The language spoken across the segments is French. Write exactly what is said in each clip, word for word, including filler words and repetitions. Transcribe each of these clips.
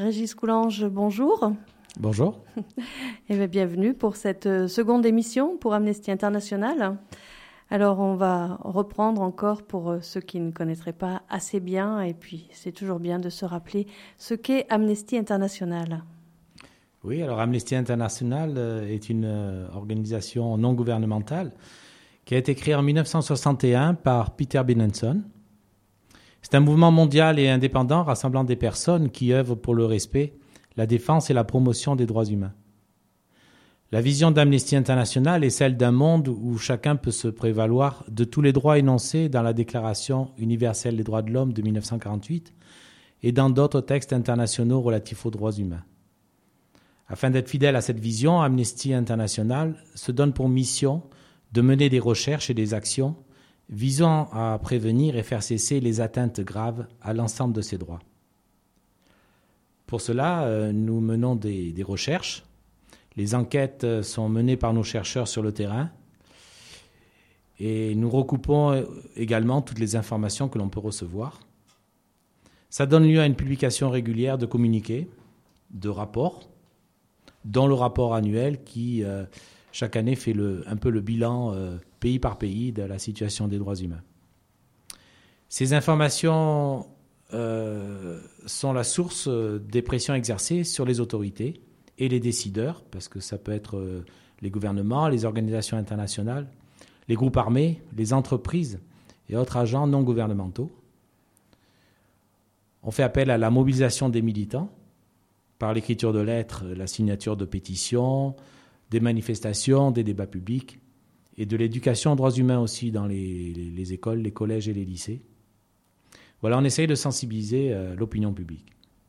Régis Coulange, bonjour. Bonjour. Et bien, bienvenue pour cette seconde émission pour Amnesty International. Alors, on va reprendre encore pour ceux qui ne connaîtraient pas assez bien, et puis c'est toujours bien de se rappeler ce qu'est Amnesty International. Oui, alors Amnesty International est une organisation non gouvernementale qui a été créée en dix-neuf cent soixante et un par Peter Benenson. C'est un mouvement mondial et indépendant rassemblant des personnes qui œuvrent pour le respect, la défense et la promotion des droits humains. La vision d'Amnesty International est celle d'un monde où chacun peut se prévaloir de tous les droits énoncés dans la Déclaration universelle des droits de l'homme de dix-neuf cent quarante-huit et dans d'autres textes internationaux relatifs aux droits humains. Afin d'être fidèle à cette vision, Amnesty International se donne pour mission de mener des recherches et des actions visant à prévenir et faire cesser les atteintes graves à l'ensemble de ces droits. Pour cela, nous menons des, des recherches. Les enquêtes sont menées par nos chercheurs sur le terrain et nous recoupons également toutes les informations que l'on peut recevoir. Ça donne lieu à une publication régulière de communiqués, de rapports, dont le rapport annuel qui, euh, chaque année, fait le, un peu le bilan euh, pays par pays de la situation des droits humains. Ces informations euh, sont la source des pressions exercées sur les autorités et les décideurs, parce que ça peut être euh, les gouvernements, les organisations internationales, les groupes armés, les entreprises et autres agents non gouvernementaux. On fait appel à la mobilisation des militants par l'écriture de lettres, la signature de pétitions, des manifestations, des débats publics et de l'éducation aux droits humains aussi dans les, les, les écoles, les collèges et les lycées. Voilà, on essaye de sensibiliser euh, l'opinion publique.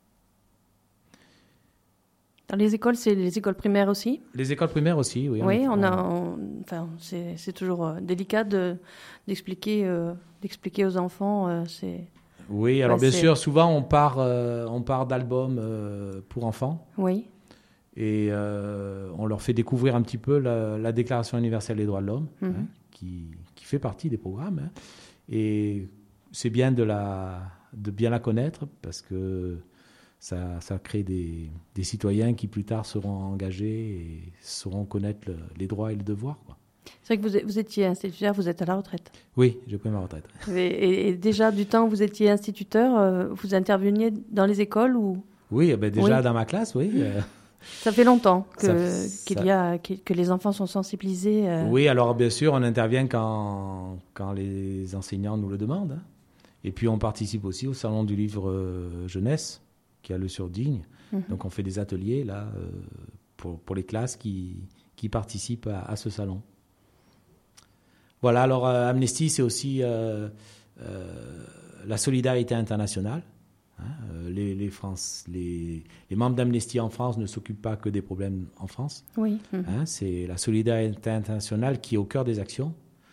Dans les écoles, c'est les écoles primaires aussi ? Les écoles primaires aussi, oui. Oui, on, on a, on, enfin, c'est, c'est toujours euh, délicat de, d'expliquer, euh, d'expliquer aux enfants. Euh, c'est... Oui, alors ouais, bien c'est... sûr, souvent on part, euh, on part d'albums euh, pour enfants. Oui. Et euh, on leur fait découvrir un petit peu la, la Déclaration universelle des droits de l'homme, mm-hmm. hein, qui, qui fait partie des programmes. Hein. Et c'est bien de, la, de bien la connaître parce que ça, ça crée des, des citoyens qui plus tard seront engagés et sauront connaître le, les droits et les devoirs, quoi. C'est vrai que vous, vous étiez instituteur, vous êtes à la retraite. Oui, j'ai pris ma retraite. Et, et, et déjà, du temps où vous étiez instituteur, euh, vous interveniez dans les écoles ou... Oui, ben déjà oui. dans ma classe, oui. Euh... Ça fait longtemps que, ça, qu'il ça... y a, que les enfants sont sensibilisés. Euh... Oui, alors bien sûr, on intervient quand, quand les enseignants nous le demandent. Hein. Et puis on participe aussi au Salon du livre euh, jeunesse, qui a le Surdigne. Mm-hmm. Donc on fait des ateliers là, euh, pour, pour les classes qui, qui participent à, à ce salon. Voilà, alors euh, Amnesty, c'est aussi euh, euh, la solidarité internationale. Hein, euh, les, les, France, les, les membres d'Amnesty en France ne s'occupent pas que des problèmes en France. Oui. Mmh. Hein, c'est la solidarité internationale qui est au cœur des actions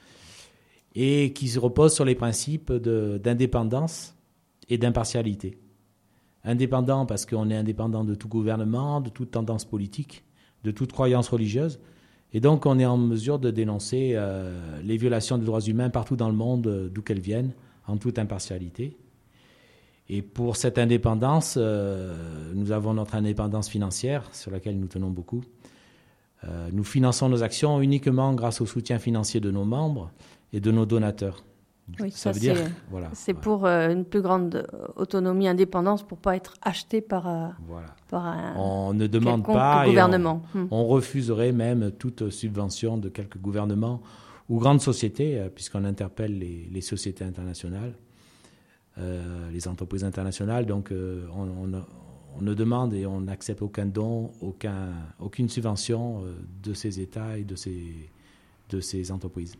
et qui se repose sur les principes de, d'indépendance et d'impartialité. Indépendant parce qu'on est indépendant de tout gouvernement, de toute tendance politique, de toute croyance religieuse. Et donc, on est en mesure de dénoncer euh, les violations des droits humains partout dans le monde, euh, d'où qu'elles viennent, en toute impartialité. Et pour cette indépendance, euh, nous avons notre indépendance financière, sur laquelle nous tenons beaucoup. Euh, nous finançons nos actions uniquement grâce au soutien financier de nos membres et de nos donateurs. Oui, ça, ça veut c'est, dire, voilà, c'est voilà. pour euh, une plus grande autonomie, indépendance, pour ne pas être acheté par, euh, voilà. par un on ne demande pas gouvernement. Et on, hum. on refuserait même toute subvention de quelque gouvernement ou grande société, puisqu'on interpelle les, les sociétés internationales, euh, les entreprises internationales. Donc euh, on, on, on ne demande et on n'accepte aucun don, aucun, aucune subvention de ces États et de ces, de ces entreprises.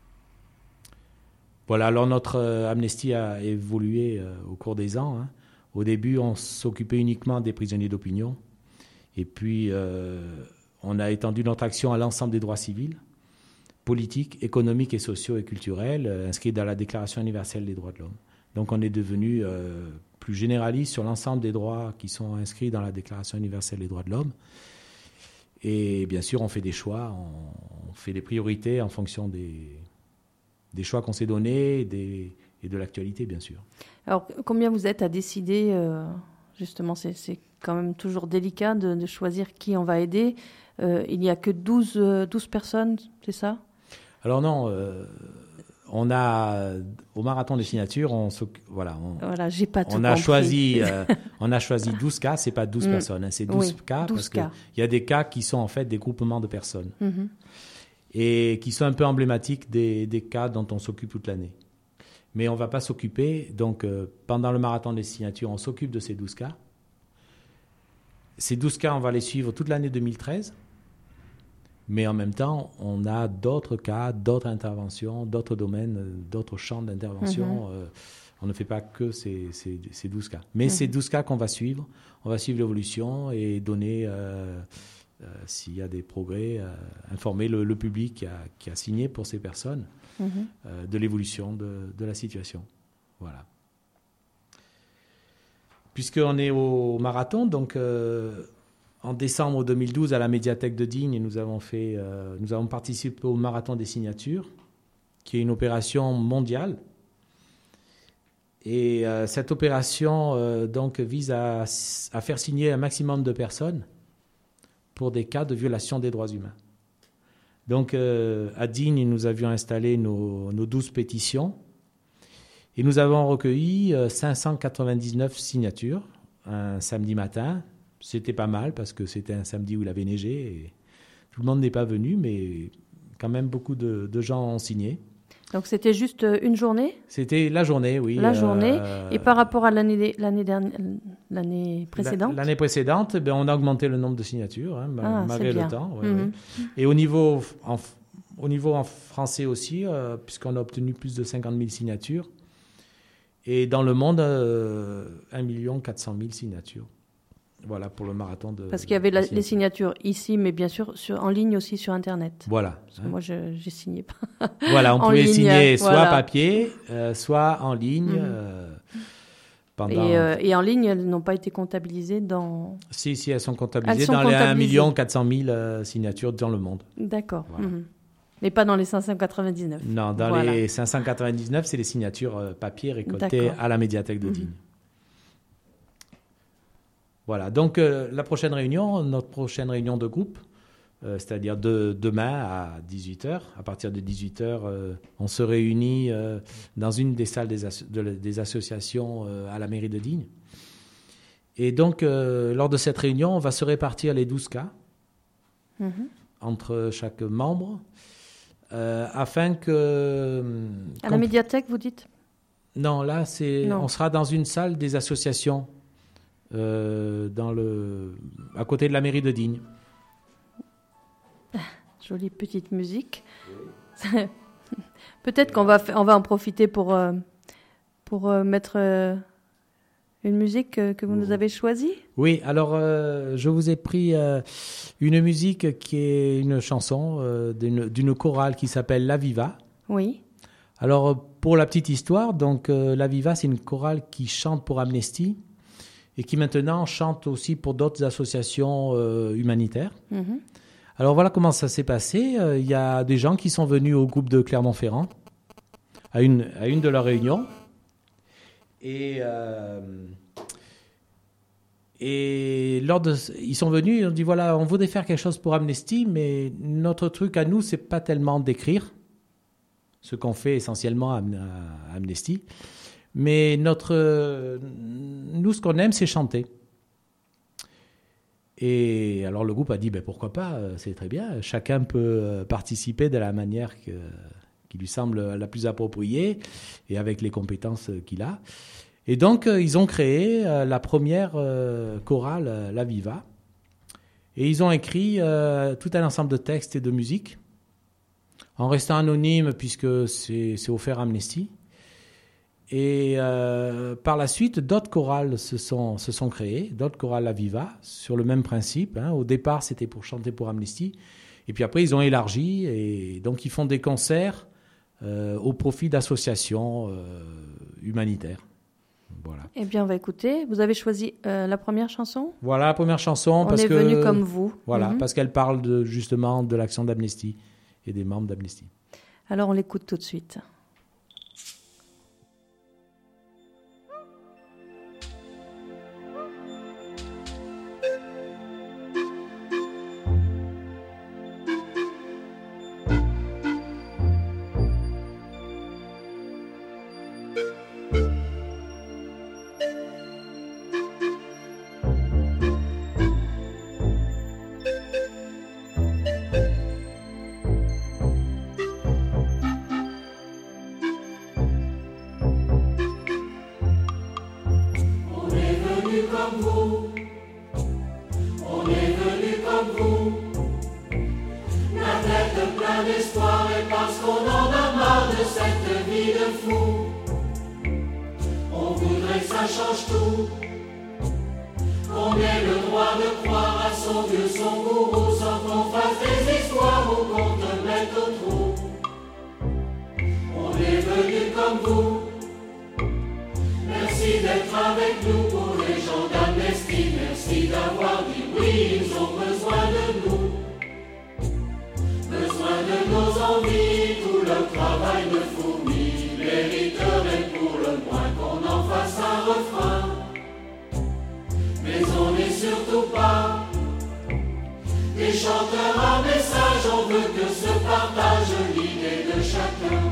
Voilà, alors notre euh, Amnesty a évolué euh, au cours des ans. Hein. Au début, on s'occupait uniquement des prisonniers d'opinion. Et puis, euh, on a étendu notre action à l'ensemble des droits civils, politiques, économiques et sociaux et culturels, euh, inscrits dans la Déclaration universelle des droits de l'homme. Donc, on est devenu euh, plus généraliste sur l'ensemble des droits qui sont inscrits dans la Déclaration universelle des droits de l'homme. Et bien sûr, on fait des choix, on, on fait des priorités en fonction des... des choix qu'on s'est donnés des, et de l'actualité, bien sûr. Alors, combien vous êtes à décider euh, justement, c'est, c'est quand même toujours délicat de, de choisir qui on va aider. Euh, il n'y a que douze, euh, douze personnes, c'est ça? Alors non, euh, on a au marathon des signatures, on voilà, on, voilà, j'ai pas tout on a compris. choisi, euh, on a choisi douze cas. C'est pas douze mm. personnes, hein, c'est douze oui, cas douze parce que il y a des cas qui sont en fait des groupements de personnes mm-hmm. et qui sont un peu emblématiques des, des cas dont on s'occupe toute l'année. Mais on va pas s'occuper. Donc euh, pendant le marathon des signatures, on s'occupe de ces douze cas. Ces douze cas, on va les suivre toute l'année deux mille treize. Mais en même temps, on a d'autres cas, d'autres interventions, d'autres domaines, d'autres champs d'intervention. Mm-hmm. Euh, on ne fait pas que ces, ces, ces douze cas. Mais mm-hmm. ces douze cas qu'on va suivre, on va suivre l'évolution et donner, euh, euh, s'il y a des progrès, euh, informer le, le public qui a, qui a signé pour ces personnes mm-hmm. euh, de l'évolution de, de la situation. Voilà. Puisqu'on est au marathon, donc... Euh, en décembre deux mille douze, à la médiathèque de Digne, nous avons, fait, euh, nous avons participé au marathon des signatures, qui est une opération mondiale. Et euh, cette opération euh, donc, vise à, à faire signer un maximum de personnes pour des cas de violation des droits humains. Donc euh, à Digne, nous avions installé nos, nos douze pétitions et nous avons recueilli euh, cinq cent quatre-vingt-dix-neuf signatures un samedi matin. C'était pas mal parce que c'était un samedi où il avait neigé et tout le monde n'est pas venu, mais quand même beaucoup de, de gens ont signé. Donc c'était juste une journée ? C'était la journée, oui. La journée. Euh, et par rapport à l'année, l'année, dernière, l'année précédente ? L'année précédente, ben, on a augmenté le nombre de signatures, hein, ah, malgré le temps. Ouais, mmh. ouais. Et au niveau en, au niveau en français aussi, euh, puisqu'on a obtenu plus de cinquante mille signatures. Et dans le monde, euh, un million quatre cent mille signatures. Voilà, pour le marathon de... Parce qu'il y avait la, les signatures ici, mais bien sûr sur, en ligne aussi sur Internet. Voilà. Parce que hein. Moi, je ne signais pas. Voilà, on pouvait ligne, signer soit voilà. papier, euh, soit en ligne. Mm-hmm. Euh, pendant... et, euh, et en ligne, elles n'ont pas été comptabilisées dans... Si, si, elles sont comptabilisées elles sont dans comptabilisées. les un million quatre cent mille euh, signatures dans le monde. D'accord. Voilà. Mm-hmm. Mais pas dans les cinq cent quatre-vingt-dix-neuf. Non, dans voilà. les cinq cent quatre-vingt-dix-neuf, c'est les signatures euh, papier récoltées D'accord. à la médiathèque de Digne. Mm-hmm. Voilà, donc euh, la prochaine réunion, notre prochaine réunion de groupe, euh, c'est-à-dire de, demain à dix-huit heures, à partir de dix-huit heures, euh, on se réunit euh, dans une des salles des, asso- de, des associations euh, à la mairie de Digne. Et donc, euh, lors de cette réunion, on va se répartir les douze cas mm-hmm. entre chaque membre, euh, afin que... À la médiathèque, vous dites ? Non, là, c'est, non. on sera dans une salle des associations. Euh, dans le, à côté de la mairie de Digne. Jolie petite musique. Oui. Peut-être qu'on va, on va en profiter pour, euh, pour euh, mettre euh, une musique que, que vous nous avez choisie. Oui, alors euh, je vous ai pris euh, une musique qui est une chanson euh, d'une, d'une chorale qui s'appelle La Viva. Oui. Alors pour la petite histoire, donc euh, La Viva, c'est une chorale qui chante pour Amnesty et qui maintenant chante aussi pour d'autres associations euh, humanitaires. Mm-hmm. Alors voilà comment ça s'est passé. Il euh, y a des gens qui sont venus au groupe de Clermont-Ferrand à une, à une de leurs réunions. Et, euh, et lors de, ils sont venus et ont dit, voilà, on voudrait faire quelque chose pour Amnesty, mais notre truc à nous, c'est pas tellement d'écrire, ce qu'on fait essentiellement à, à Amnesty. Mais notre, nous, ce qu'on aime, c'est chanter. Et alors le groupe a dit, ben, pourquoi pas, c'est très bien. Chacun peut participer de la manière que, qui lui semble la plus appropriée et avec les compétences qu'il a. Et donc, ils ont créé la première chorale, La Viva. Et ils ont écrit tout un ensemble de textes et de musique, en restant anonymes puisque c'est, c'est offert à Amnesty. Et euh, par la suite, d'autres chorales se sont, se sont créées, d'autres chorales La Viva, sur le même principe. Hein. Au départ, c'était pour chanter pour Amnesty. Et puis après, ils ont élargi. Et donc, ils font des concerts euh, au profit d'associations euh, humanitaires. Voilà. Eh bien, on va écouter. Vous avez choisi euh, la première chanson ? Voilà, la première chanson. On parce est que, venu comme vous. Voilà, mm-hmm. parce qu'elle parle de, justement de l'action d'Amnesty et des membres d'Amnesty. Alors, on l'écoute tout de suite. comme vous, on est venu comme vous, la tête pleine d'espoir et parce qu'on en a marre de cette vie de fou. On voudrait que ça change tout, qu'on ait le droit de croire à son Dieu, son gourou, sans qu'on fasse des histoires ou qu'on te mette au trou. On est venu comme vous, merci d'être avec nous pour les gens d'Amnesty, merci d'avoir dit oui, ils ont besoin de nous. Besoin de nos envies, tout leur travail de fourmi mériterait pour le moins qu'on en fasse un refrain. Mais on n'est surtout pas des chanteurs à message, on veut que se partage l'idée de chacun.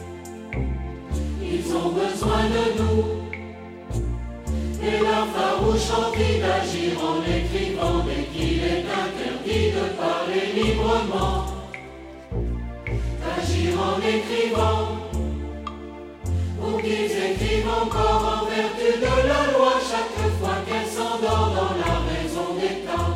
Ils ont besoin de nous, et leur farouche envie d'agir en écrivant dès qu'il est interdit de parler librement. D'agir en écrivant, pour qu'ils écrivent encore en vertu de la loi chaque fois qu'elle s'endort dans la raison d'État.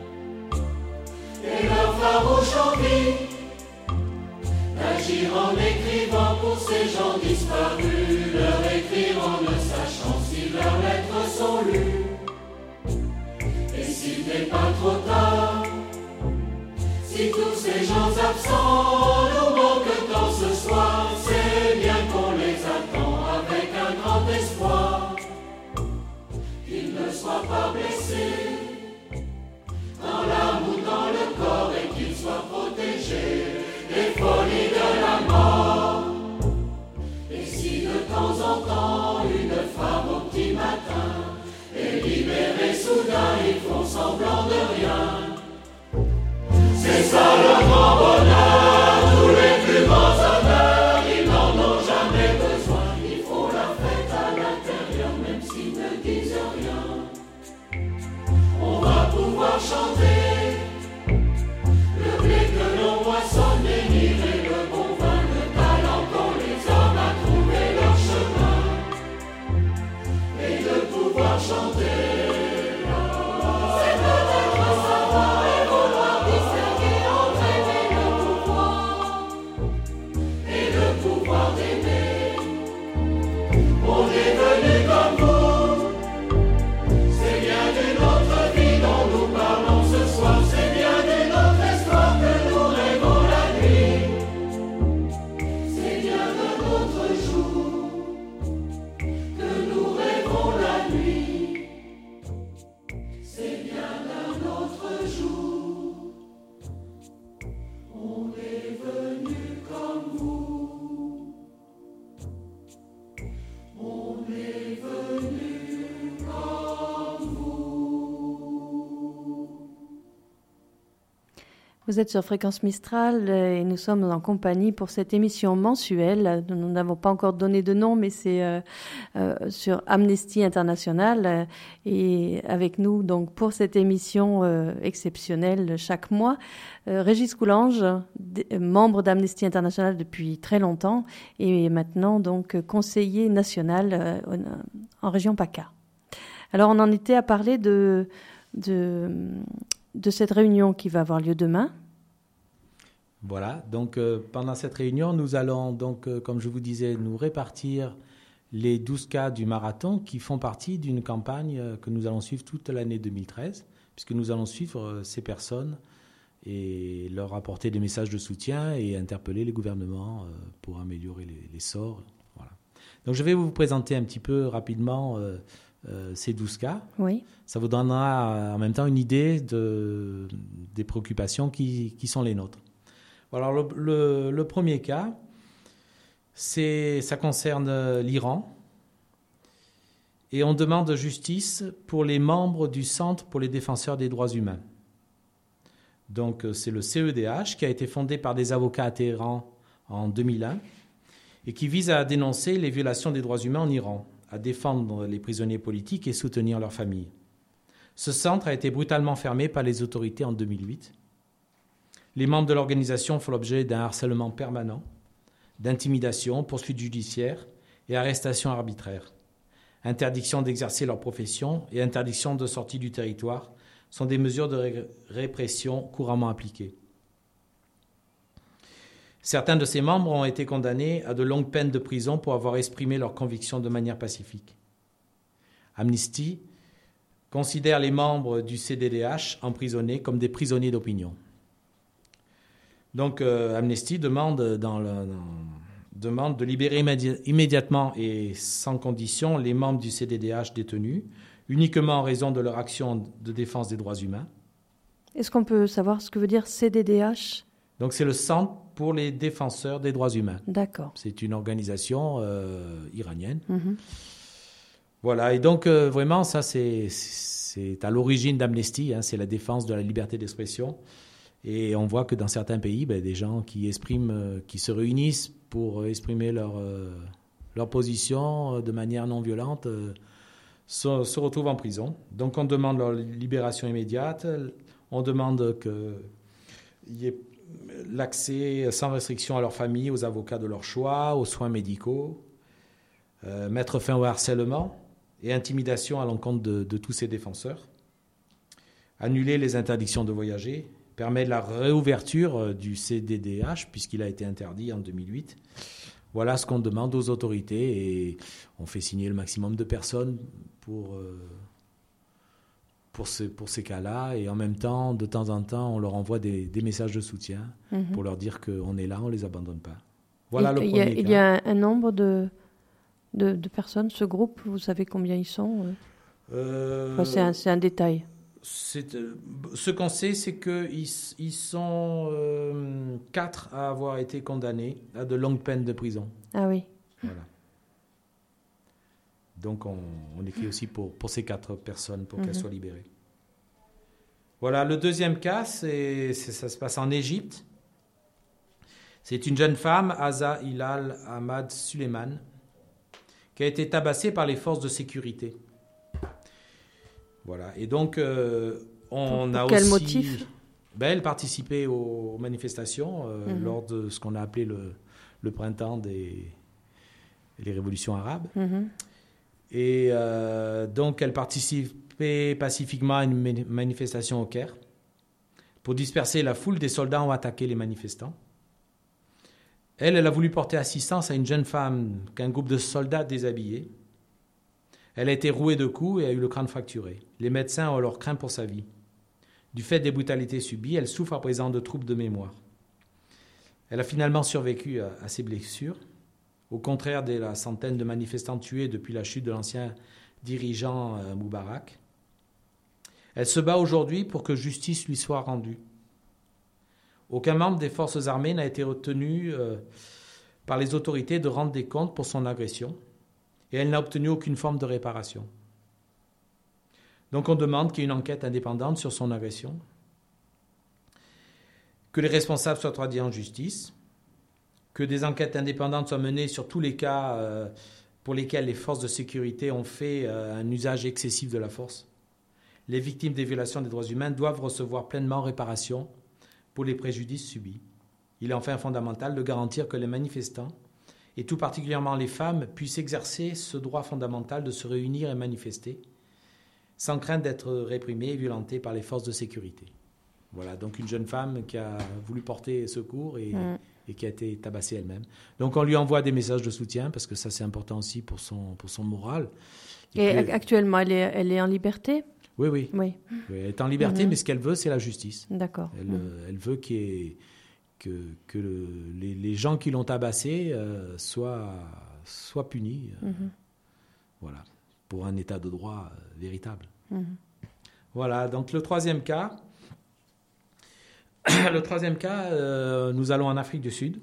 Et leur farouche envie d'agir en écrivant pour ces gens disparus, leur écrire en ne sachant si leurs lettres sont lues. Et s'il n'est pas trop tard, si tous ces gens absents nous manquent tant ce soir, c'est bien qu'on les attend avec un grand espoir. Qu'ils ne soient pas blessés dans l'âme ou dans le corps et qu'ils soient protégés des folies de la mort. Et si de temps en temps une femme au petit matin est libérée soudain, ils font semblant de rien. C'est ça le grand bonheur, tous les plus grands honneurs, ils n'en ont jamais besoin. Ils font la fête à l'intérieur, même s'ils ne disent rien. On va pouvoir chanter le blé que l'on moissonne, bénir et le bon vin, le talent qu'ont les hommes à trouver leur chemin. Et de pouvoir chanter. Vous êtes sur Fréquence Mistral et nous sommes en compagnie pour cette émission mensuelle. Nous n'avons pas encore donné de nom, mais c'est euh, euh, sur Amnesty International. Et avec nous, donc, pour cette émission euh, exceptionnelle chaque mois, euh, Régis Coulange, d- membre d'Amnesty International depuis très longtemps et maintenant donc conseiller national euh, en région PACA. Alors, on en était à parler de... de de cette réunion qui va avoir lieu demain. Voilà, donc euh, pendant cette réunion, nous allons, donc, euh, comme je vous disais, nous répartir les douze cas du marathon qui font partie d'une campagne euh, que nous allons suivre toute l'année deux mille treize, puisque nous allons suivre euh, ces personnes et leur apporter des messages de soutien et interpeller les gouvernements euh, pour améliorer les, les sorts. Voilà. Donc je vais vous présenter un petit peu rapidement euh, Euh, ces douze cas. Oui. Ça vous donnera euh, en même temps une idée de, des préoccupations qui, qui sont les nôtres. Alors le, le, le premier cas, c'est, ça concerne l'Iran et on demande justice pour les membres du Centre pour les défenseurs des droits humains. Donc c'est le C E D H qui a été fondé par des avocats à Téhéran en deux mille un et qui vise à dénoncer les violations des droits humains en Iran, à défendre les prisonniers politiques et soutenir leurs familles. Ce centre a été brutalement fermé par les autorités en deux mille huit. Les membres de l'organisation font l'objet d'un harcèlement permanent, d'intimidation, poursuites judiciaires et arrestations arbitraires, interdiction d'exercer leur profession et interdiction de sortie du territoire sont des mesures de ré- répression couramment appliquées. Certains de ses membres ont été condamnés à de longues peines de prison pour avoir exprimé leurs convictions de manière pacifique. Amnesty considère les membres du C D D H emprisonnés comme des prisonniers d'opinion. Donc euh, Amnesty demande, dans le, dans, demande de libérer immédi- immédiatement et sans condition les membres du C D D H détenus, uniquement en raison de leur action de défense des droits humains. Est-ce qu'on peut savoir ce que veut dire C D D H ? Donc c'est le Centre pour les défenseurs des droits humains. D'accord. C'est une organisation euh, iranienne. Mm-hmm. Voilà, et donc euh, vraiment ça c'est, c'est à l'origine d'Amnesty, hein, c'est la défense de la liberté d'expression. Et on voit que dans certains pays, ben, des gens qui expriment, euh, qui se réunissent pour exprimer leur, euh, leur position euh, de manière non violente euh, se, se retrouvent en prison. Donc on demande leur libération immédiate, on demande qu'il y ait l'accès sans restriction à leur famille, aux avocats de leur choix, aux soins médicaux, euh, mettre fin au harcèlement et intimidation à l'encontre de, de tous ces défenseurs, annuler les interdictions de voyager, permet la réouverture du C D D H puisqu'il a été interdit en deux mille huit. Voilà ce qu'on demande aux autorités et on fait signer le maximum de personnes pour, euh, pour, ce, pour ces cas-là. Et en même temps, de temps en temps, on leur envoie des, des messages de soutien mm-hmm. pour leur dire qu'on est là, on ne les abandonne pas. Voilà il, le il premier y a, cas. Il y a un, un nombre de, de, de personnes, ce groupe, vous savez combien ils sont euh... enfin, c'est, un, c'est un détail. C'est, euh, ce qu'on sait, c'est qu'ils ils sont euh, quatre à avoir été condamnés à de longues peines de prison. Ah oui. Voilà. Donc on, on écrit aussi pour, pour ces quatre personnes, pour mm-hmm. qu'elles soient libérées. Voilà, le deuxième cas, c'est, c'est, ça se passe en Égypte. C'est une jeune femme, Asa Hilal Ahmad Suleiman, qui a été tabassée par les forces de sécurité. Voilà. Et donc, euh, on pour, a pour quel aussi... motif ben, elle participait aux manifestations euh, mm-hmm. lors de ce qu'on a appelé le, le printemps des les révolutions arabes. Mm-hmm. Et euh, donc, elle participait pacifiquement à une manifestation au Caire. Pour disperser la foule, des soldats ont attaqué les manifestants. Elle, elle a voulu porter assistance à une jeune femme qu'un groupe de soldats déshabillés. Elle a été rouée de coups et a eu le crâne fracturé. Les médecins ont alors craint pour sa vie. Du fait des brutalités subies, elle souffre à présent de troubles de mémoire. Elle a finalement survécu à, à ses blessures, au contraire de la centaine de manifestants tués depuis la chute de l'ancien dirigeant euh, Moubarak. Elle se bat aujourd'hui pour que justice lui soit rendue. Aucun membre des forces armées n'a été retenu euh, par les autorités de rendre des comptes pour son agression. Et elle n'a obtenu aucune forme de réparation. Donc on demande qu'il y ait une enquête indépendante sur son agression, que les responsables soient traduits en justice, que des enquêtes indépendantes soient menées sur tous les cas euh, pour lesquels les forces de sécurité ont fait euh, un usage excessif de la force. Les victimes des violations des droits humains doivent recevoir pleinement réparation pour les préjudices subis. Il est enfin fondamental de garantir que les manifestants, et tout particulièrement les femmes, puissent exercer ce droit fondamental de se réunir et manifester, sans crainte d'être réprimées et violentées par les forces de sécurité. Voilà, donc une jeune femme qui a voulu porter secours et, mmh. et qui a été tabassée elle-même. Donc on lui envoie des messages de soutien, parce que ça c'est important aussi pour son, pour son moral. Et, et que... actuellement, elle est, elle est en liberté ? Oui, oui, oui. oui. Elle est en liberté, mmh. mais ce qu'elle veut, c'est la justice. D'accord. Elle, mmh. elle veut qu'il y ait... que, que le, les, les gens qui l'ont tabassé euh, soient, soient punis. Euh, mm-hmm. Voilà, pour un état de droit euh, véritable. Mm-hmm. Voilà, donc le troisième cas, le troisième cas, euh, nous allons en Afrique du Sud.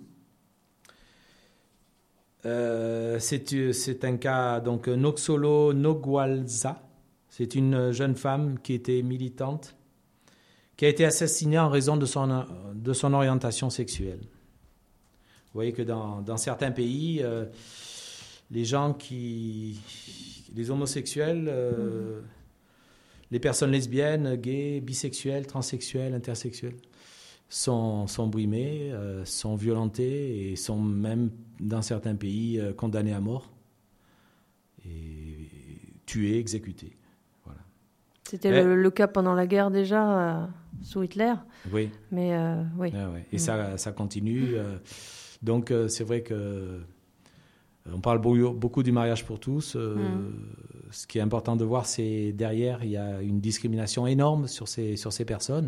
Euh, c'est, c'est un cas, donc Noxolo Nogwalza. C'est une jeune femme qui était militante, qui a été assassinée en raison de son, de son orientation sexuelle. Vous voyez que dans, dans certains pays, euh, les gens qui... les homosexuels, euh, mmh. les personnes lesbiennes, gays, bisexuelles, transsexuelles, intersexuelles, sont, sont brimées, euh, sont violentées et sont même, dans certains pays, euh, condamnées à mort. Et tués, exécutés. Voilà. C'était Et, le, le cas pendant la guerre déjà, euh, sous Hitler. Oui. Mais euh, oui. Ah ouais. Et mmh. ça, ça continue. Euh, donc euh, c'est vrai que on parle beaucoup du mariage pour tous. Euh, mmh. Ce qui est important de voir, c'est derrière, il y a une discrimination énorme sur ces, sur ces personnes.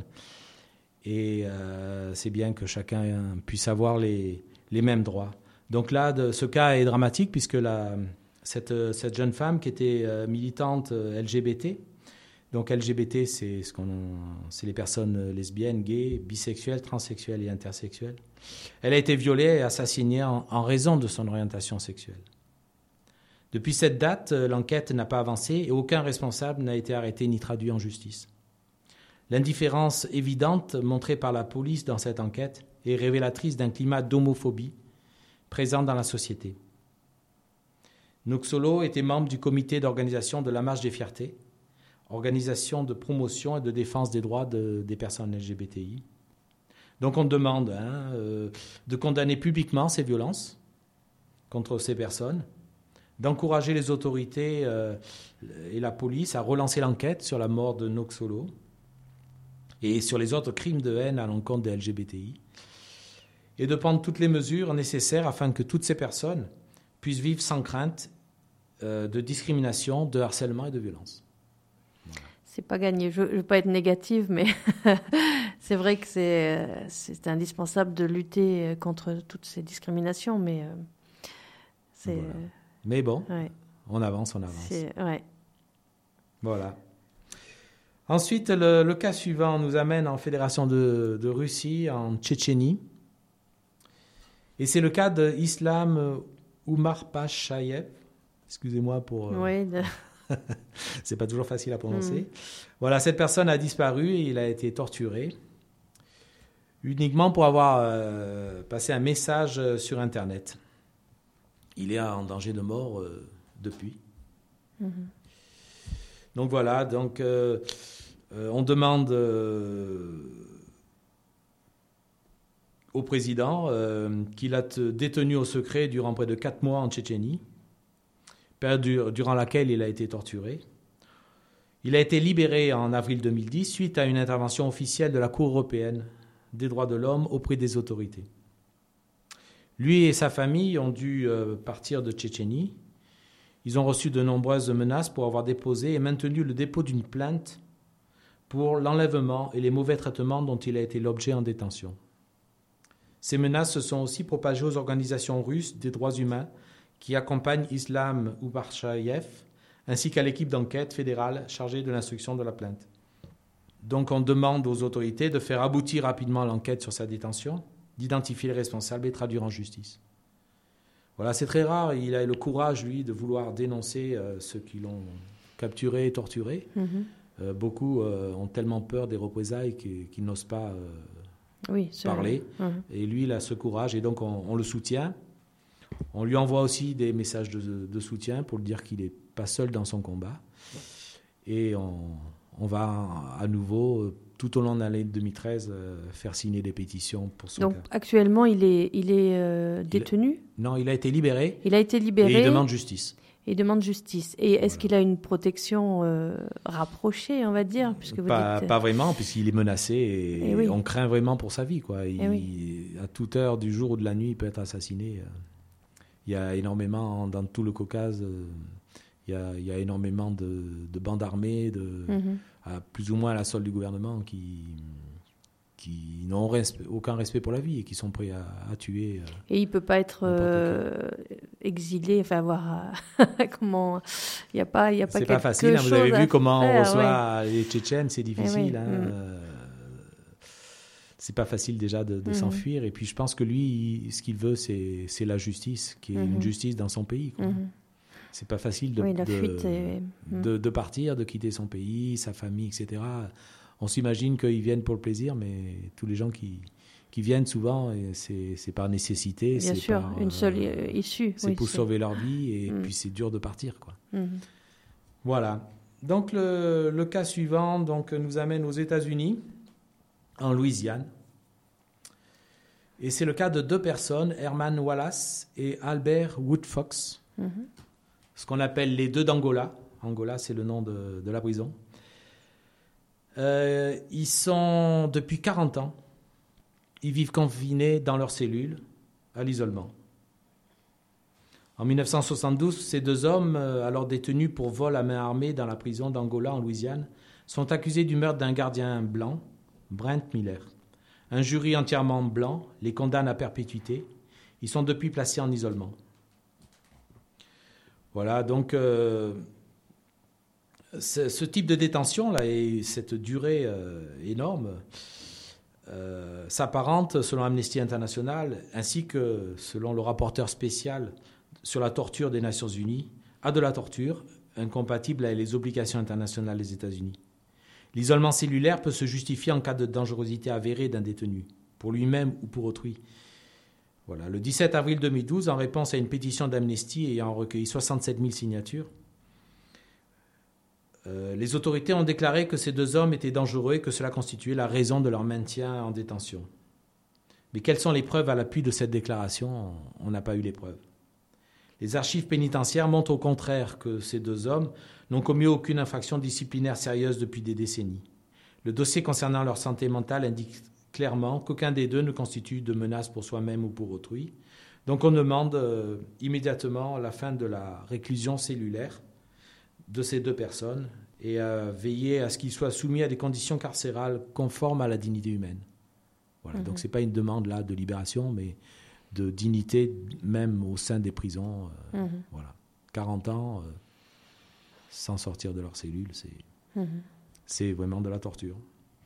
Et euh, c'est bien que chacun puisse avoir les, les mêmes droits. Donc là, de, ce cas est dramatique puisque la, cette, cette jeune femme qui était euh, militante euh, L G B T, donc L G B T, c'est, ce qu'on, c'est les personnes lesbiennes, gays, bisexuelles, transsexuelles et intersexuelles. Elle a été violée et assassinée en, en raison de son orientation sexuelle. Depuis cette date, l'enquête n'a pas avancé et aucun responsable n'a été arrêté ni traduit en justice. L'indifférence évidente montrée par la police dans cette enquête est révélatrice d'un climat d'homophobie présent dans la société. Noxolo était membre du comité d'organisation de la Marche des Fiertés, organisation de promotion et de défense des droits de, des personnes L G B T I. Donc on demande hein, euh, de condamner publiquement ces violences contre ces personnes, d'encourager les autorités euh, et la police à relancer l'enquête sur la mort de Noxolo et sur les autres crimes de haine à l'encontre des L G B T I, et de prendre toutes les mesures nécessaires afin que toutes ces personnes puissent vivre sans crainte euh, de discrimination, de harcèlement et de violence. Voilà. C'est pas gagné. Je ne veux pas être négative, mais c'est vrai que c'est, c'est indispensable de lutter contre toutes ces discriminations, mais euh, c'est... Voilà. Mais bon, ouais. on avance, on avance. C'est, ouais. Voilà. Ensuite, le, le cas suivant nous amène en Fédération de, de Russie, en Tchétchénie. Et c'est le cas d'Islam Oumar Pachayev. Excusez-moi pour... Euh... Oui. De... c'est pas toujours facile à prononcer. Mm. Voilà, cette personne a disparu et il a été torturé uniquement pour avoir euh, passé un message sur Internet. Il est en danger de mort euh, depuis. Mm-hmm. Donc voilà, donc euh, euh, on demande euh, au président euh, qu'il a détenu au secret durant près de quatre mois en Tchétchénie, période durant laquelle il a été torturé. Il a été libéré en avril deux mille dix suite à une intervention officielle de la Cour européenne des droits de l'homme auprès des autorités. Lui et sa famille ont dû euh, partir de Tchétchénie. Ils ont reçu de nombreuses menaces pour avoir déposé et maintenu le dépôt d'une plainte pour l'enlèvement et les mauvais traitements dont il a été l'objet en détention. Ces menaces se sont aussi propagées aux organisations russes des droits humains qui accompagnent Islam Oubarchayev, ainsi qu'à l'équipe d'enquête fédérale chargée de l'instruction de la plainte. Donc on demande aux autorités de faire aboutir rapidement l'enquête sur sa détention, d'identifier les responsables et traduire en justice. Voilà, c'est très rare. Il a le courage, lui, de vouloir dénoncer euh, ceux qui l'ont capturé et torturé. Mm-hmm. Euh, beaucoup euh, ont tellement peur des représailles qu'ils, qu'ils n'osent pas euh, oui, parler. Mm-hmm. Et lui, il a ce courage et donc on, on le soutient. On lui envoie aussi des messages de, de soutien pour lui dire qu'il n'est pas seul dans son combat. Et on, on va à nouveau, tout au long de l'année deux mille treize, euh, faire signer des pétitions pour son Donc, cas. actuellement, il est, il est euh, détenu ? il, Non, il a été libéré. Il a été libéré. Et il demande justice. Il demande justice. Et est-ce voilà. qu'il a une protection euh, rapprochée, on va dire puisque vous pas, dites... pas vraiment, puisqu'il est menacé et, et oui. on craint vraiment pour sa vie. Quoi. Il, oui. À toute heure du jour ou de la nuit, il peut être assassiné. Il y a énormément, dans tout le Caucase, il y a, il y a énormément de, de bandes armées, de, mm-hmm. à, plus ou moins à la solde du gouvernement, qui, qui n'ont respect, aucun respect pour la vie et qui sont prêts à, à tuer. Et il ne peut pas être euh, exilé, enfin avoir... comment... Il n'y a pas, il y a pas c'est quelque pas facile, hein, vous avez vu comment faire, on reçoit ouais. les Tchétchènes, c'est difficile. Oui. Hein, mm. euh, c'est pas facile déjà de, de mm-hmm. s'enfuir. Et puis je pense que lui, il, ce qu'il veut, c'est, c'est la justice, qui est mm-hmm. une justice dans son pays. Quoi. Mm-hmm. C'est pas facile de, oui, la de, fuite est... de, de partir, de quitter son pays, sa famille, et cetera. On s'imagine qu'ils viennent pour le plaisir, mais tous les gens qui, qui viennent souvent, c'est, c'est par nécessité. Bien c'est sûr, par, une seule euh, issue. C'est oui, pour c'est... sauver leur vie et mm. puis c'est dur de partir. Quoi. Mm-hmm. Voilà. Donc le, le cas suivant donc, nous amène aux États-Unis, en Louisiane. Et c'est le cas de deux personnes, Herman Wallace et Albert Woodfox, mm-hmm. ce qu'on appelle les deux d'Angola, Angola, c'est le nom de, de la prison. Euh, ils sont, depuis quarante ans, ils vivent confinés dans leurs cellules, à l'isolement. En dix-neuf cent soixante-douze, ces deux hommes, alors détenus pour vol à main armée dans la prison d'Angola, en Louisiane, sont accusés du meurtre d'un gardien blanc, Brent Miller. Un jury entièrement blanc les condamne à perpétuité. Ils sont depuis placés en isolement. Voilà, donc euh, ce, ce type de détention-là et cette durée euh, énorme euh, s'apparente, selon Amnesty International, ainsi que selon le rapporteur spécial sur la torture des Nations Unies, à de la torture incompatible avec les obligations internationales des États-Unis. L'isolement cellulaire peut se justifier en cas de dangerosité avérée d'un détenu, pour lui-même ou pour autrui. Voilà. Le dix-sept avril deux mille douze, en réponse à une pétition d'Amnesty ayant recueilli soixante-sept mille signatures, euh, les autorités ont déclaré que ces deux hommes étaient dangereux et que cela constituait la raison de leur maintien en détention. Mais quelles sont les preuves à l'appui de cette déclaration ? On n'a pas eu les preuves. Les archives pénitentiaires montrent au contraire que ces deux hommes n'ont commis aucune infraction disciplinaire sérieuse depuis des décennies. Le dossier concernant leur santé mentale indique clairement qu'aucun des deux ne constitue de menace pour soi-même ou pour autrui. Donc on demande euh, immédiatement la fin de la réclusion cellulaire de ces deux personnes et à veiller à ce qu'ils soient soumis à des conditions carcérales conformes à la dignité humaine. Voilà. Mmh. Donc ce n'est pas une demande là de libération, mais de dignité même au sein des prisons. Euh, mmh. Voilà. quarante ans euh, sans sortir de leur cellule, c'est, mmh. c'est vraiment de la torture.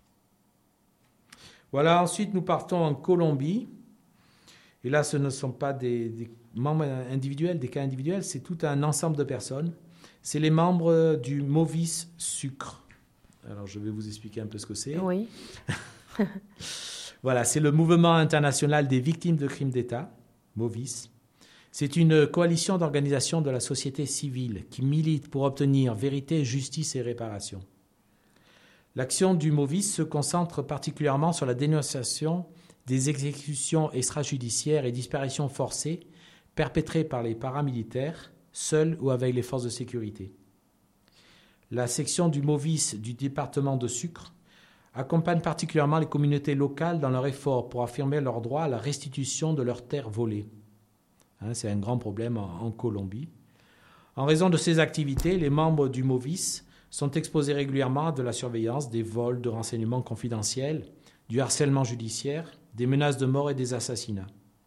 Voilà, ensuite nous partons en Colombie. Et là, ce ne sont pas des, des membres individuels, des cas individuels, c'est tout un ensemble de personnes. C'est les membres du Movis Sucre. Alors, je vais vous expliquer un peu ce que c'est. Oui. Voilà, c'est le Mouvement international des victimes de crimes d'État, Movis. C'est une coalition d'organisations de la société civile qui milite pour obtenir vérité, justice et réparation. L'action du Movis se concentre particulièrement sur la dénonciation des exécutions extrajudiciaires et disparitions forcées perpétrées par les paramilitaires, seuls ou avec les forces de sécurité. La section du Movis du département de Sucre accompagne particulièrement les communautés locales dans leur effort pour affirmer leur droit à la restitution de leurs terres volées. Hein, c'est un grand problème en, en Colombie. En raison de ces activités, les membres du Movis sont exposés régulièrement à de la surveillance, des vols de renseignements confidentiels, du harcèlement judiciaire, des menaces de mort et des assassinats.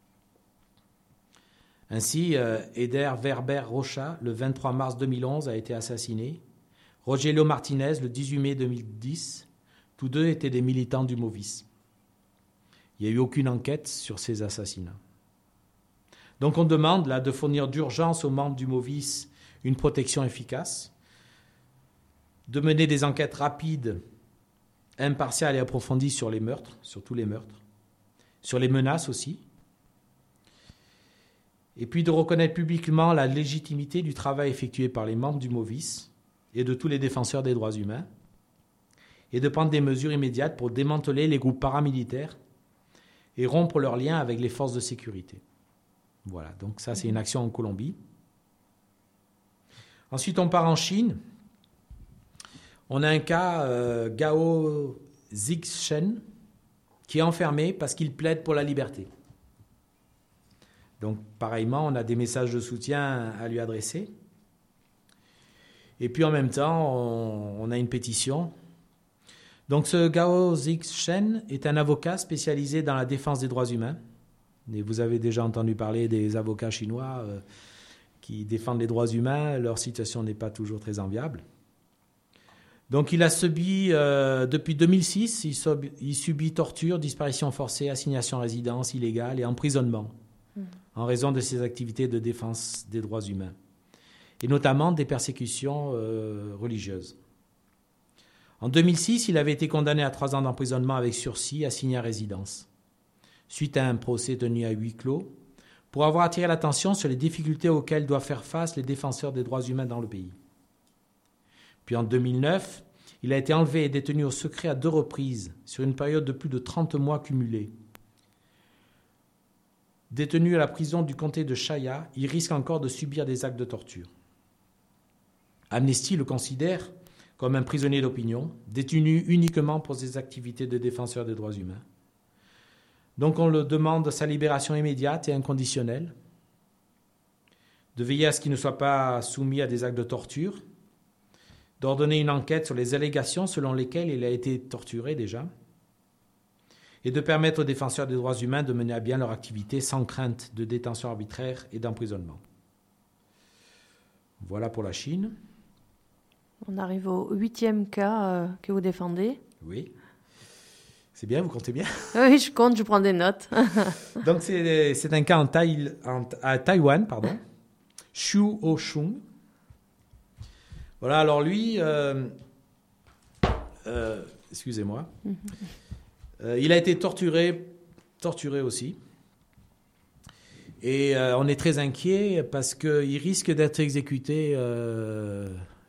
Ainsi, euh, Eder Verber Rocha, le vingt-trois mars deux mille onze, a été assassiné. Rogelio Martinez, le dix-huit mai deux mille dix, tous deux étaient des militants du Movis. Il n'y a eu aucune enquête sur ces assassinats. Donc on demande là de fournir d'urgence aux membres du Movis une protection efficace, de mener des enquêtes rapides, impartiales et approfondies sur les meurtres, sur tous les meurtres, sur les menaces aussi, et puis de reconnaître publiquement la légitimité du travail effectué par les membres du Movis et de tous les défenseurs des droits humains, et de prendre des mesures immédiates pour démanteler les groupes paramilitaires et rompre leurs liens avec les forces de sécurité. Voilà, donc ça c'est une action en Colombie. Ensuite on part en Chine. On a un cas, euh, Gao Zixshen, qui est enfermé parce qu'il plaide pour la liberté. Donc pareillement, on a des messages de soutien à lui adresser. Et puis en même temps, on, on a une pétition. Donc ce Gao Zixshen est un avocat spécialisé dans la défense des droits humains. Et vous avez déjà entendu parler des avocats chinois euh, qui défendent les droits humains. Leur situation n'est pas toujours très enviable. Donc il a subi, euh, depuis deux mille six, il, sub, il subit torture, disparition forcée, assignation à résidence illégale et emprisonnement mmh. en raison de ses activités de défense des droits humains, et notamment des persécutions euh, religieuses. En deux mille six, il avait été condamné à trois ans d'emprisonnement avec sursis, assigné à résidence, suite à un procès tenu à huis clos, pour avoir attiré l'attention sur les difficultés auxquelles doivent faire face les défenseurs des droits humains dans le pays. Puis en deux mille neuf, il a été enlevé et détenu au secret à deux reprises, sur une période de plus de trente mois cumulés. Détenu à la prison du comté de Chaya, il risque encore de subir des actes de torture. Amnesty le considère comme un prisonnier d'opinion, détenu uniquement pour ses activités de défenseur des droits humains. Donc on le demande sa libération immédiate et inconditionnelle, de veiller à ce qu'il ne soit pas soumis à des actes de torture, d'ordonner une enquête sur les allégations selon lesquelles il a été torturé déjà, et de permettre aux défenseurs des droits humains de mener à bien leur activité sans crainte de détention arbitraire et d'emprisonnement. Voilà pour la Chine. On arrive au huitième cas euh, que vous défendez. Oui. C'est bien, vous comptez bien? Oui, je compte, je prends des notes. Donc, c'est, c'est un cas en Thaï, en, à Taïwan, pardon. Xu Oshung. Voilà, alors lui, euh, euh, excusez-moi, mm-hmm. euh, il a été torturé, torturé aussi. Et euh, on est très inquiet parce qu'il risque d'être exécuté euh,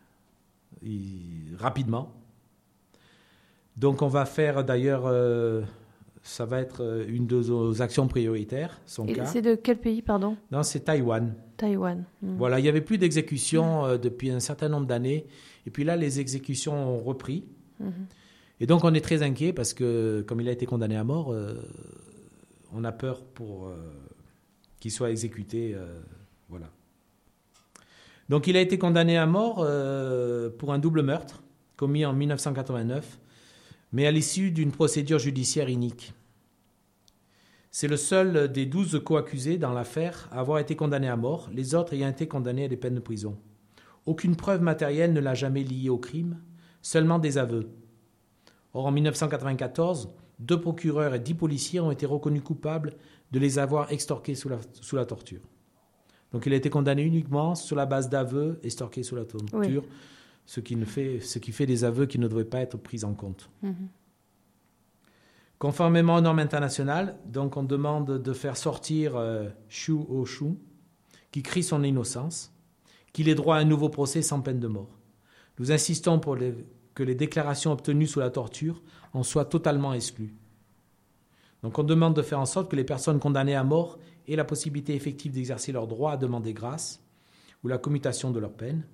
il, rapidement. Donc on va faire d'ailleurs, euh, ça va être une de nos actions prioritaires, son Et cas. C'est de quel pays, pardon? Non, c'est Taïwan. Taïwan. Mmh. Voilà, il n'y avait plus d'exécutions euh, depuis un certain nombre d'années. Et puis là, les exécutions ont repris. Mmh. Et donc on est très inquiet parce que comme il a été condamné à mort, euh, on a peur pour euh, qu'il soit exécuté. Euh, voilà. Donc il a été condamné à mort euh, pour un double meurtre commis en dix-neuf cent quatre-vingt-neuf. Mais à l'issue d'une procédure judiciaire inique. C'est le seul des douze co-accusés dans l'affaire à avoir été condamné à mort, les autres ayant été condamnés à des peines de prison. Aucune preuve matérielle ne l'a jamais lié au crime, seulement des aveux. Or, en dix-neuf cent quatre-vingt-quatorze, deux procureurs et dix policiers ont été reconnus coupables de les avoir extorqués sous la, sous la torture. Donc il a été condamné uniquement sur la base d'aveux extorqués sous la torture. Oui. Ce qui, ne fait, ce qui fait des aveux qui ne devraient pas être pris en compte. Mmh. Conformément aux normes internationales, donc on demande de faire sortir euh, Xu Oshung, qui crie son innocence, qu'il ait droit à un nouveau procès sans peine de mort. Nous insistons pour les, que les déclarations obtenues sous la torture en soient totalement exclues. Donc on demande de faire en sorte que les personnes condamnées à mort aient la possibilité effective d'exercer leur droit à demander grâce ou la commutation de leur peine.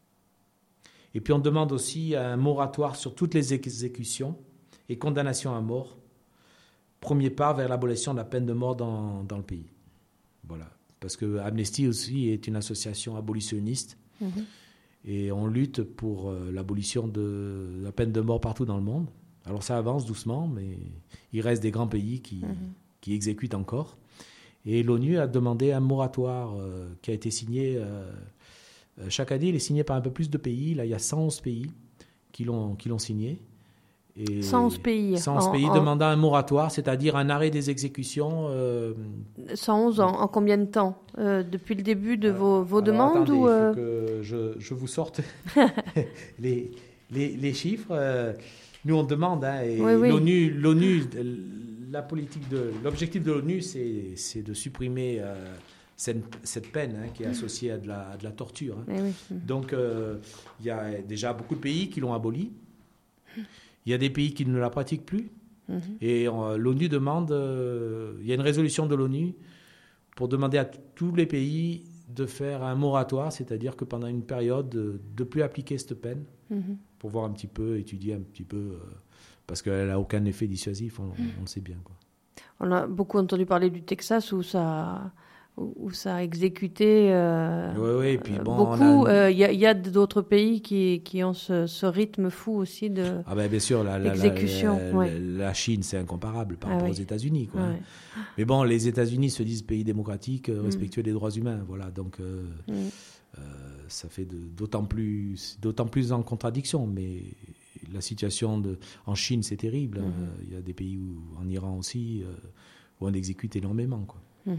Et puis on demande aussi un moratoire sur toutes les exécutions et condamnations à mort, premier pas vers l'abolition de la peine de mort dans, dans le pays. Voilà. Parce que Amnesty aussi est une association abolitionniste mmh. et on lutte pour euh, l'abolition de la peine de mort partout dans le monde. Alors ça avance doucement, mais il reste des grands pays qui, mmh. qui exécutent encore. Et l'ONU a demandé un moratoire euh, qui a été signé... Euh, Chaque année, il est signé par un peu plus de pays. Là, il y a cent onze pays qui l'ont, qui l'ont signé. Et cent onze pays. cent onze en, pays en... demandant un moratoire, c'est-à-dire un arrêt des exécutions. Euh... cent onze en, en combien de temps euh, depuis le début de euh, vos, vos alors, demandes attendez, ou euh... il faut que je, je vous sorte les, les, les chiffres. Euh, nous, on demande. Hein, et oui, oui. L'ONU, l'ONU, la politique de, l'objectif de l'ONU, c'est, c'est de supprimer... Euh, Cette, cette peine hein, qui est associée à de la, à de la torture. Hein. Oui. Donc, euh, il y a déjà beaucoup de pays qui l'ont abolie. Il y a des pays qui ne la pratiquent plus. Mm-hmm. Et euh, l'ONU demande... Euh, il y a une résolution de l'ONU pour demander à t- tous les pays de faire un moratoire, c'est-à-dire que pendant une période, de ne plus appliquer cette peine, mm-hmm. pour voir un petit peu, étudier un petit peu, euh, parce qu'elle n'a aucun effet dissuasif, on, mm. on le sait bien. Quoi. On a beaucoup entendu parler du Texas où ça... où ça a exécuté euh, oui, oui, puis bon, beaucoup. Il a... euh, y, y a d'autres pays qui, qui ont ce, ce rythme fou aussi de ah ben, bien sûr, la, l'exécution. La, la, ouais. la Chine, c'est incomparable par ah, rapport oui. aux États-Unis. Quoi. Ouais. Mais bon, les États-Unis se disent pays démocratique, mm. respectueux des droits humains. Voilà, donc euh, mm. euh, ça fait de, d'autant, plus, d'autant plus en contradiction. Mais la situation de, en Chine, c'est terrible. Il mm. euh, y a des pays, où, en Iran aussi, euh, où on exécute énormément. Quoi. Mm.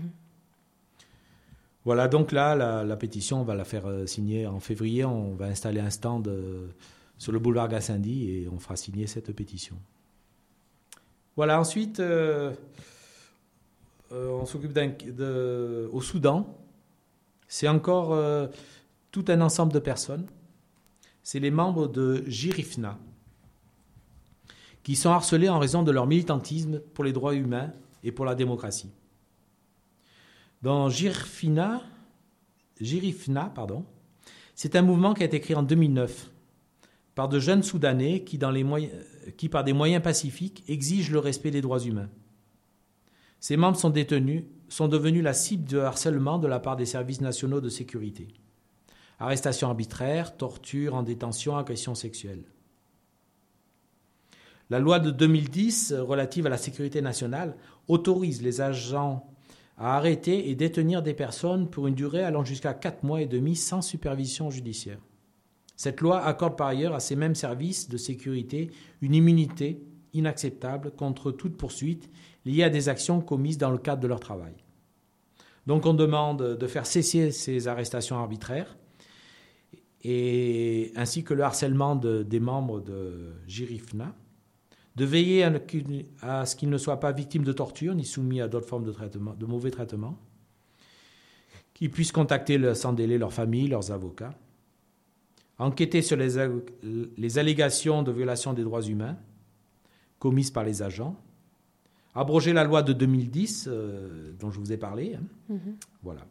Voilà, donc là, la, la pétition, on va la faire euh, signer en février. On va installer un stand euh, sur le boulevard Gassendi et on fera signer cette pétition. Voilà, ensuite, euh, euh, on s'occupe d'un, de, au Soudan. C'est encore euh, tout un ensemble de personnes. C'est les membres de Jirifna qui sont harcelés en raison de leur militantisme pour les droits humains et pour la démocratie. Dans Jirifna, Jirifna, pardon, C'est un mouvement qui a été créé en deux mille neuf par de jeunes Soudanais qui, dans les moyens, qui, par des moyens pacifiques, exigent le respect des droits humains. Ces membres sont détenus, sont devenus la cible de harcèlement de la part des services nationaux de sécurité. Arrestations arbitraires, torture en détention, agressions sexuelles. La loi de deux mille dix relative à la sécurité nationale autorise les agents à arrêter et détenir des personnes pour une durée allant jusqu'à quatre mois et demi sans supervision judiciaire. Cette loi accorde par ailleurs à ces mêmes services de sécurité une immunité inacceptable contre toute poursuite liée à des actions commises dans le cadre de leur travail. Donc on demande de faire cesser ces arrestations arbitraires et, ainsi que le harcèlement de, des membres de Girifna, de veiller à, à ce qu'ils ne soient pas victimes de torture ni soumis à d'autres formes de, traitement, de mauvais traitements, qu'ils puissent contacter le, sans délai leur famille, leurs avocats, enquêter sur les, les allégations de violation des droits humains commises par les agents, abroger la loi de deux mille dix euh, dont je vous ai parlé. Hein. Mm-hmm. Voilà.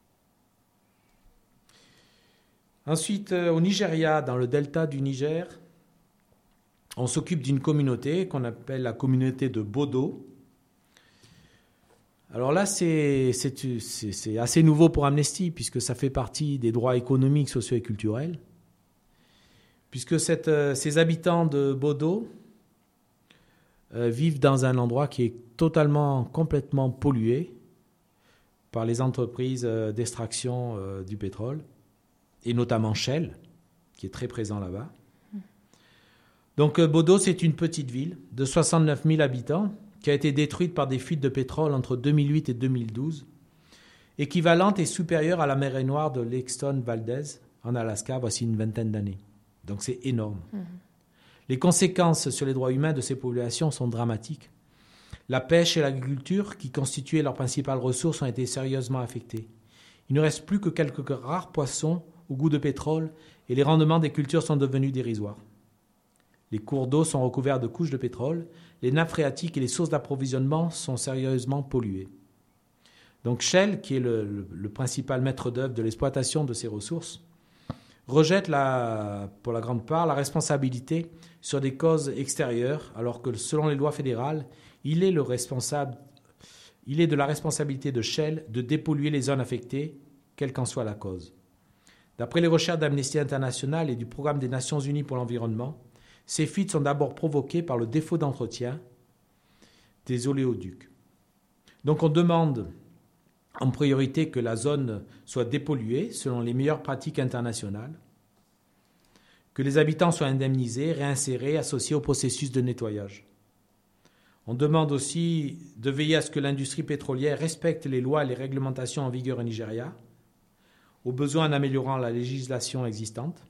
Ensuite, euh, au Nigeria, dans le delta du Niger, on s'occupe d'une communauté qu'on appelle la communauté de Bodo. Alors là, c'est, c'est, c'est, c'est assez nouveau pour Amnesty, puisque ça fait partie des droits économiques, sociaux et culturels. Puisque cette, euh, ces habitants de Bodo euh, vivent dans un endroit qui est totalement, complètement pollué par les entreprises euh, d'extraction euh, du pétrole, et notamment Shell, qui est très présent là-bas. Donc euh, Bodo, c'est une petite ville de soixante-neuf mille habitants qui a été détruite par des fuites de pétrole entre deux mille huit et deux mille douze, équivalente et supérieure à la mer Noire de l'Exxon Valdez en Alaska, voici une vingtaine d'années. Donc c'est énorme. Mmh. Les conséquences sur les droits humains de ces populations sont dramatiques. La pêche et l'agriculture, qui constituaient leurs principales ressources, ont été sérieusement affectées. Il ne reste plus que quelques rares poissons au goût de pétrole et les rendements des cultures sont devenus dérisoires. Les cours d'eau sont recouverts de couches de pétrole, les nappes phréatiques et les sources d'approvisionnement sont sérieusement polluées. Donc Shell, qui est le, le, le principal maître d'œuvre de l'exploitation de ces ressources, rejette la, pour la grande part la responsabilité sur des causes extérieures, alors que selon les lois fédérales, il est, le responsable, il est de la responsabilité de Shell de dépolluer les zones affectées, quelle qu'en soit la cause. D'après les recherches d'Amnesty International et du Programme des Nations Unies pour l'environnement, ces fuites sont d'abord provoquées par le défaut d'entretien des oléoducs. Donc on demande en priorité que la zone soit dépolluée selon les meilleures pratiques internationales, que les habitants soient indemnisés, réinsérés, associés au processus de nettoyage. On demande aussi de veiller à ce que l'industrie pétrolière respecte les lois et les réglementations en vigueur au Nigeria, au besoin en améliorant la législation existante.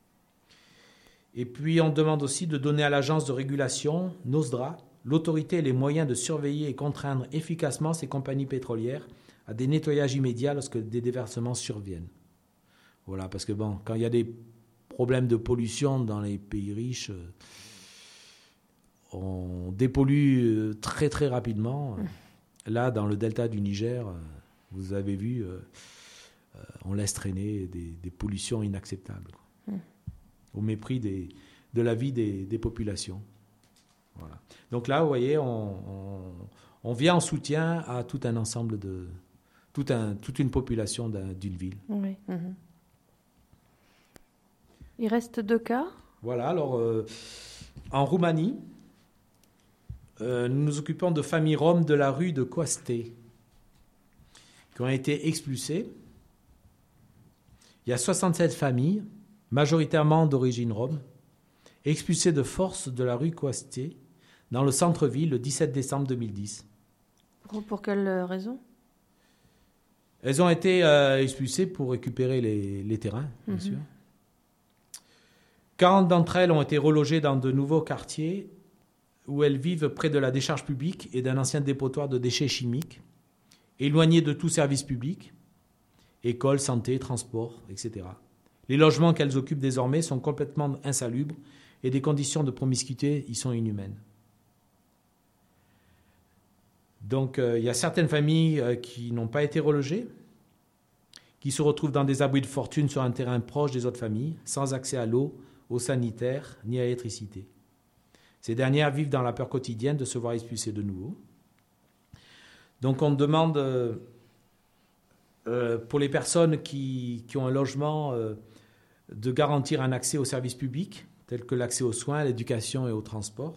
Et puis on demande aussi de donner à l'agence de régulation, NOSDRA, l'autorité et les moyens de surveiller et contraindre efficacement ces compagnies pétrolières à des nettoyages immédiats lorsque des déversements surviennent. Voilà, parce que bon, quand il y a des problèmes de pollution dans les pays riches, on dépollue très très rapidement. Là, dans le delta du Niger, vous avez vu, on laisse traîner des, des pollutions inacceptables, quoi, au mépris des, de la vie des, des populations. Voilà. Donc là, vous voyez, on, on, on vient en soutien à tout un ensemble de... Tout un, toute une population d'un, d'une ville. Oui. Mmh. Il reste deux cas. Voilà, alors euh, en Roumanie, euh, nous nous occupons de familles roms de la rue de Coaste qui ont été expulsées. Il y a soixante-sept familles, majoritairement d'origine rome, expulsées de force de la rue Coaste dans le centre-ville le dix-sept décembre deux mille dix. Pour, pour quelle raison ? Elles ont été euh, expulsées pour récupérer les, les terrains, bien mmh. sûr. quarante d'entre elles ont été relogées dans de nouveaux quartiers où elles vivent près de la décharge publique et d'un ancien dépotoir de déchets chimiques, éloignées de tout service public, école, santé, transport, et cetera. Les logements qu'elles occupent désormais sont complètement insalubres et des conditions de promiscuité y sont inhumaines. Donc, euh, il y a certaines familles euh, qui n'ont pas été relogées, qui qui se retrouvent dans des abris de fortune sur un terrain proche des autres familles, sans accès à l'eau, aux sanitaires, ni à l'électricité. Ces dernières vivent dans la peur quotidienne de se voir expulsées de nouveau. Donc on demande, euh, euh, pour les personnes qui, qui ont un logement, euh, de garantir un accès aux services publics, tels que l'accès aux soins, à l'éducation et au transport.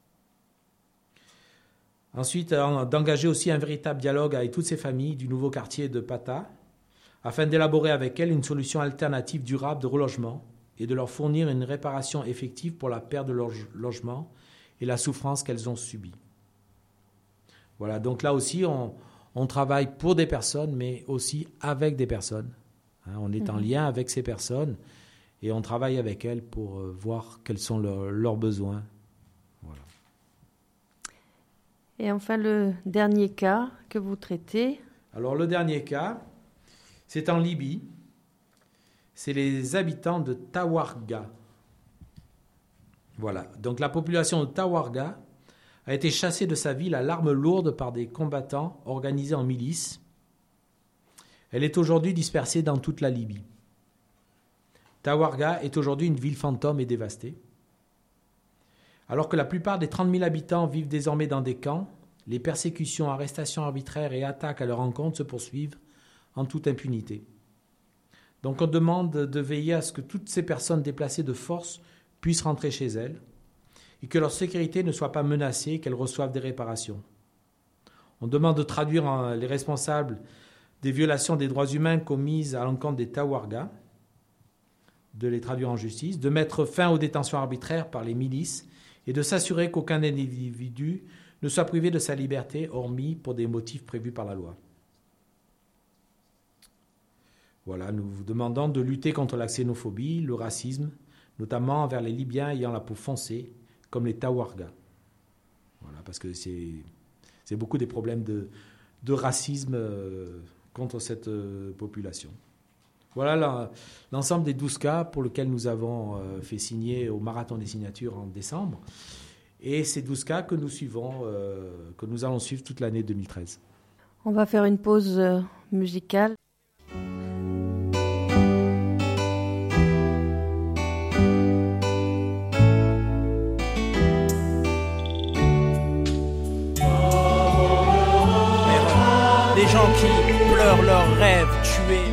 Ensuite, d'engager aussi un véritable dialogue avec toutes ces familles du nouveau quartier de Pata, afin d'élaborer avec elles une solution alternative durable de relogement et de leur fournir une réparation effective pour la perte de leur logement et la souffrance qu'elles ont subie. Voilà, donc là aussi, on, on travaille pour des personnes, mais aussi avec des personnes. Hein, on est mmh. en lien avec ces personnes et on travaille avec elles pour euh, voir quels sont leur, leurs besoins. Voilà. Et enfin, le dernier cas que vous traitez. Alors, le dernier cas, c'est en Libye. C'est les habitants de Tawarga. Voilà. Donc, la population de Tawarga a été chassée de sa ville à l'arme lourde par des combattants organisés en milices. Elle est aujourd'hui dispersée dans toute la Libye. Tawarga est aujourd'hui une ville fantôme et dévastée. Alors que la plupart des trente mille habitants vivent désormais dans des camps, les persécutions, arrestations arbitraires et attaques à leur encontre se poursuivent en toute impunité. Donc on demande de veiller à ce que toutes ces personnes déplacées de force puissent rentrer chez elles et que leur sécurité ne soit pas menacée et qu'elles reçoivent des réparations. On demande de traduire les responsables des violations des droits humains commises à l'encontre des Tawarga, de les traduire en justice, de mettre fin aux détentions arbitraires par les milices et de s'assurer qu'aucun individu ne soit privé de sa liberté, hormis pour des motifs prévus par la loi. Voilà, nous vous demandons de lutter contre la xénophobie, le racisme, notamment envers les Libyens ayant la peau foncée, comme les Tawarga. Voilà, parce que c'est, c'est beaucoup des problèmes de, de racisme euh, contre cette euh, population. Voilà la, l'ensemble des douze cas pour lesquels nous avons euh, fait signer au Marathon des signatures en décembre. Et ces douze cas que nous suivons, euh, que nous allons suivre toute l'année deux mille treize. On va faire une pause euh, musicale. Des gens qui pleurent leurs rêves tués.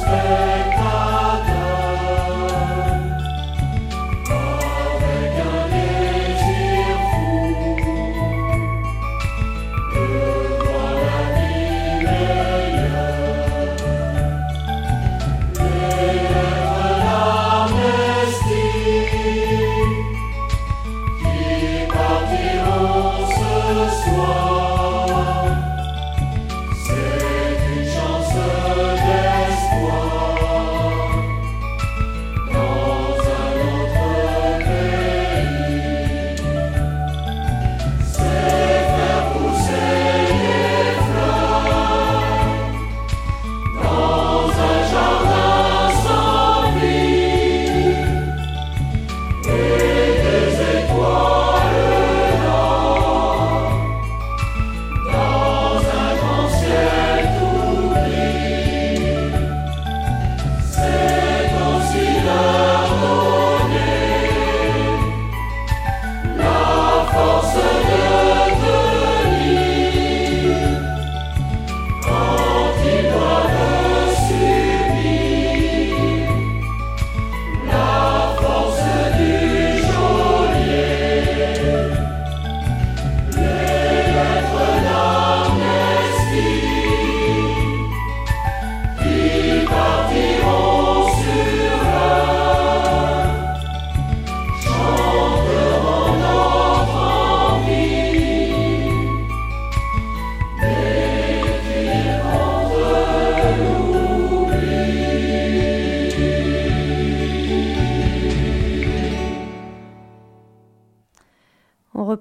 Avec un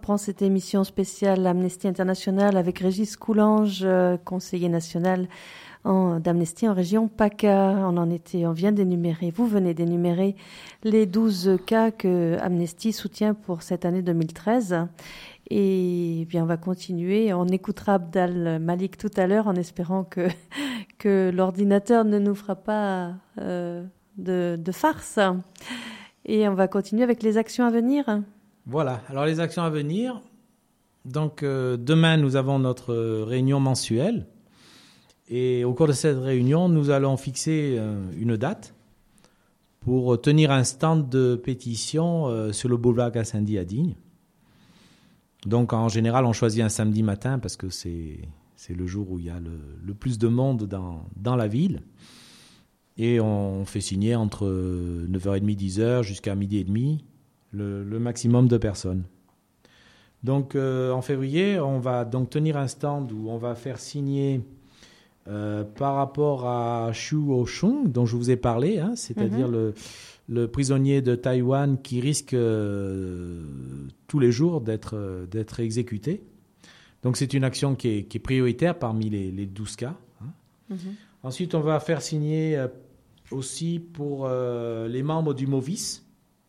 reprend cette émission spéciale Amnesty International avec Régis Coulange, conseiller national en, d'Amnesty en région PACA. On en était, on vient d'énumérer, vous venez d'énumérer les douze cas que Amnesty soutient pour cette année deux mille treize. Et bien, on va continuer. On écoutera Abdal Malik tout à l'heure en espérant que, que l'ordinateur ne nous fera pas euh, de, de farce. Et on va continuer avec les actions à venir. Voilà, alors les actions à venir. Donc euh, demain, nous avons notre réunion mensuelle. Et au cours de cette réunion, nous allons fixer euh, une date pour tenir un stand de pétition euh, sur le boulevard Gassendi à Digne. Donc en général, on choisit un samedi matin parce que c'est, c'est le jour où il y a le, le plus de monde dans, dans la ville. Et on fait signer entre neuf heures trente, dix heures jusqu'à midi et demi le, le maximum de personnes. Donc euh, en février, on va donc tenir un stand où on va faire signer euh, par rapport à Xu Oshung, dont je vous ai parlé, hein, c'est-à-dire mm-hmm. le, le prisonnier de Taïwan qui risque euh, tous les jours d'être, euh, d'être exécuté. Donc c'est une action qui est, qui est prioritaire parmi les, les douze cas. Hein. Mm-hmm. Ensuite, on va faire signer euh, aussi pour euh, les membres du MOVIS.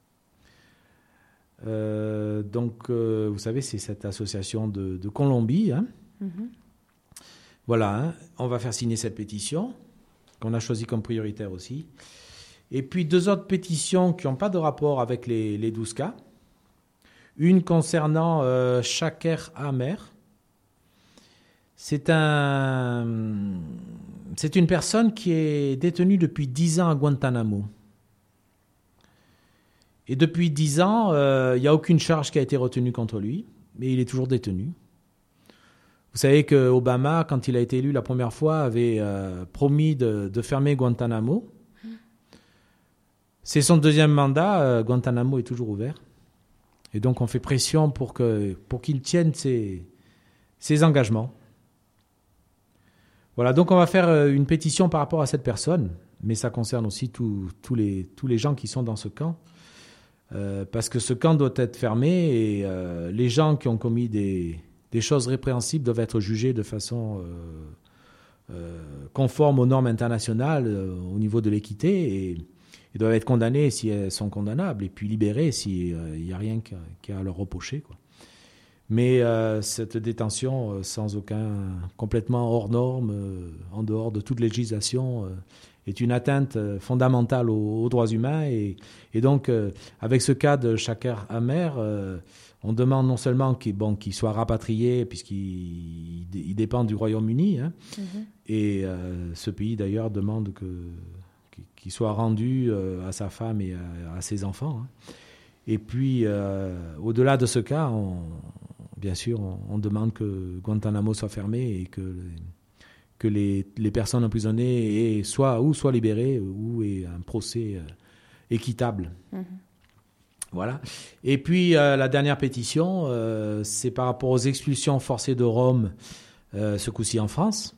Euh, donc, euh, vous savez, c'est cette association de, de Colombie. Hein. Mm-hmm. Voilà, hein, on va faire signer cette pétition qu'on a choisie comme prioritaire aussi. Et puis deux autres pétitions qui n'ont pas de rapport avec les, les douze cas. Une concernant euh, Shaker Amer. C'est, un, c'est une personne qui est détenue depuis dix ans à Guantanamo. Et depuis dix ans, il euh, n'y a aucune charge qui a été retenue contre lui, mais il est toujours détenu. Vous savez que Obama, quand il a été élu la première fois, avait euh, promis de, de fermer Guantanamo. C'est son deuxième mandat, euh, Guantanamo est toujours ouvert. Et donc on fait pression pour, que, pour qu'il tienne ses, ses engagements. Voilà, donc on va faire une pétition par rapport à cette personne, mais ça concerne aussi tous les, tous les gens qui sont dans ce camp. Euh, parce que ce camp doit être fermé et euh, les gens qui ont commis des, des choses répréhensibles doivent être jugés de façon euh, euh, conforme aux normes internationales euh, au niveau de l'équité et ils doivent être condamnés si elles sont condamnables et puis libérés s'il n'y a rien qui a, qui a à leur reprocher, quoi. Mais euh, cette détention euh, sans aucun, complètement hors norme, euh, en dehors de toute législation, euh, est une atteinte euh, fondamentale aux, aux droits humains. Et, et donc, euh, avec ce cas de Shaker Amer, euh, on demande non seulement qu'il, bon, qu'il soit rapatrié, puisqu'il il dépend du Royaume-Uni, hein, mm-hmm. et euh, ce pays d'ailleurs demande que, qu'il soit rendu euh, à sa femme et à, à ses enfants. Hein. Et puis, euh, au-delà de ce cas, on, bien sûr, on, on demande que Guantanamo soit fermé et que, que les, les personnes emprisonnées aient soit, ou soient libérées ou aient un procès euh, équitable. Mmh. Voilà. Et puis, euh, la dernière pétition, euh, c'est par rapport aux expulsions forcées de Roms, euh, ce coup-ci en France.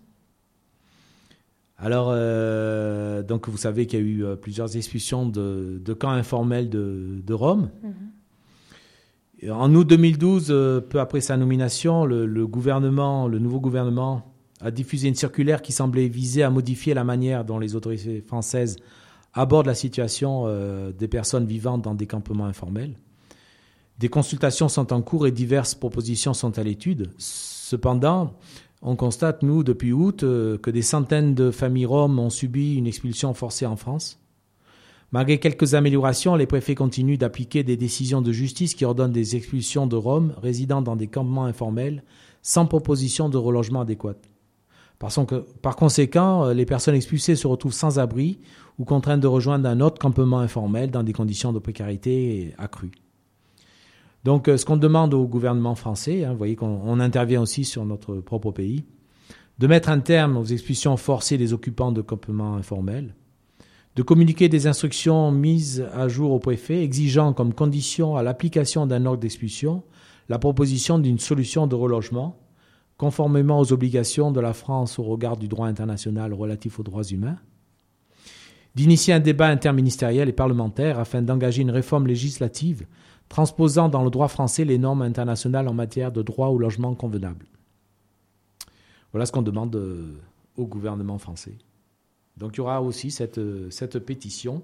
Alors, euh, donc vous savez qu'il y a eu euh, plusieurs expulsions de, de camps informels de, de Roms. Mm-hmm. En août deux mille douze, euh, peu après sa nomination, le, le gouvernement, le nouveau gouvernement a diffusé une circulaire qui semblait viser à modifier la manière dont les autorités françaises abordent la situation euh, des personnes vivant dans des campements informels. Des consultations sont en cours et diverses propositions sont à l'étude. Cependant, on constate, nous, depuis août, euh, que des centaines de familles roms ont subi une expulsion forcée en France. Malgré quelques améliorations, les préfets continuent d'appliquer des décisions de justice qui ordonnent des expulsions de Roms résidant dans des campements informels sans proposition de relogement adéquat. Par, son, par conséquent, les personnes expulsées se retrouvent sans abri ou contraintes de rejoindre un autre campement informel dans des conditions de précarité accrues. Donc, ce qu'on demande au gouvernement français, hein, vous voyez qu'on on intervient aussi sur notre propre pays, de mettre un terme aux expulsions forcées des occupants de campements informels, de communiquer des instructions mises à jour au préfet exigeant comme condition à l'application d'un ordre d'expulsion la proposition d'une solution de relogement conformément aux obligations de la France au regard du droit international relatif aux droits humains, d'initier un débat interministériel et parlementaire afin d'engager une réforme législative transposant dans le droit français les normes internationales en matière de droit au logement convenable. Voilà ce qu'on demande au gouvernement français. Donc il y aura aussi cette, cette pétition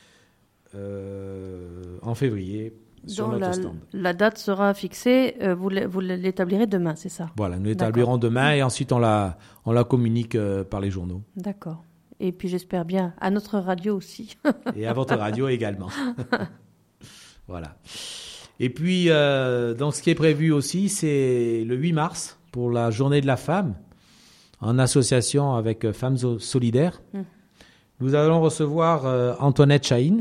euh, en février sur Donc notre la, stand. La date sera fixée, euh, vous, vous l'établirez demain, c'est ça? Voilà, nous l'établirons demain et ensuite on la, on la communique euh, par les journaux. D'accord. Et puis j'espère bien à notre radio aussi. Et à votre radio également. Voilà. Et puis, euh, donc ce qui est prévu aussi, c'est le huit mars pour la Journée de la femme, en association avec Femmes Solidaires. Mmh. Nous allons recevoir euh, Antoinette Chahine,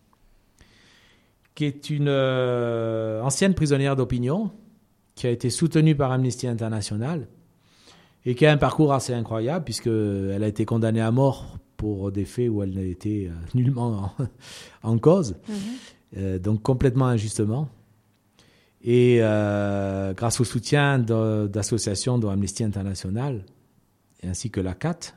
qui est une euh, ancienne prisonnière d'opinion, qui a été soutenue par Amnesty International et qui a un parcours assez incroyable puisqu'elle a été condamnée à mort pour des faits où elle n'a été euh, nullement en, en cause, mmh. euh, donc complètement injustement. Et euh, grâce au soutien de, d'associations dont Amnesty International, ainsi que la C A T,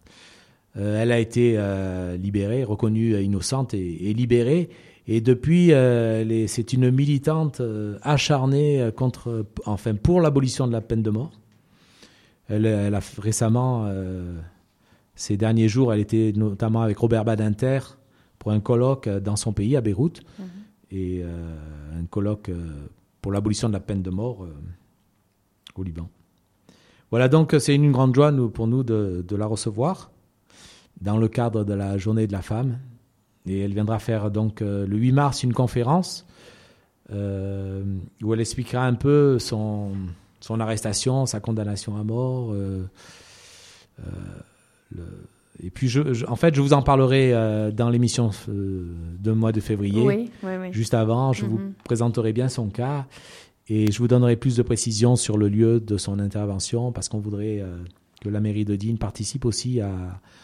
euh, elle a été euh, libérée, reconnue innocente et, et libérée. Et depuis, euh, elle est, c'est une militante euh, acharnée contre, enfin, pour l'abolition de la peine de mort. Elle, elle a récemment, euh, ces derniers jours, elle était notamment avec Robert Badinter pour un colloque dans son pays, à Beyrouth, mmh. et euh, un colloque euh, pour l'abolition de la peine de mort euh, au Liban. Voilà, donc c'est une grande joie nous, pour nous de, de la recevoir dans le cadre de la Journée de la femme. Et elle viendra faire donc euh, le huit mars une conférence euh, où elle expliquera un peu son, son arrestation, sa condamnation à mort. Euh, euh, le, et puis, je, je, en fait, je vous en parlerai euh, dans l'émission euh, de mois de février. Oui, oui, oui. Juste avant, je mm-hmm. vous présenterai bien son cas et je vous donnerai plus de précisions sur le lieu de son intervention parce qu'on voudrait euh, que la mairie de Digne participe aussi à,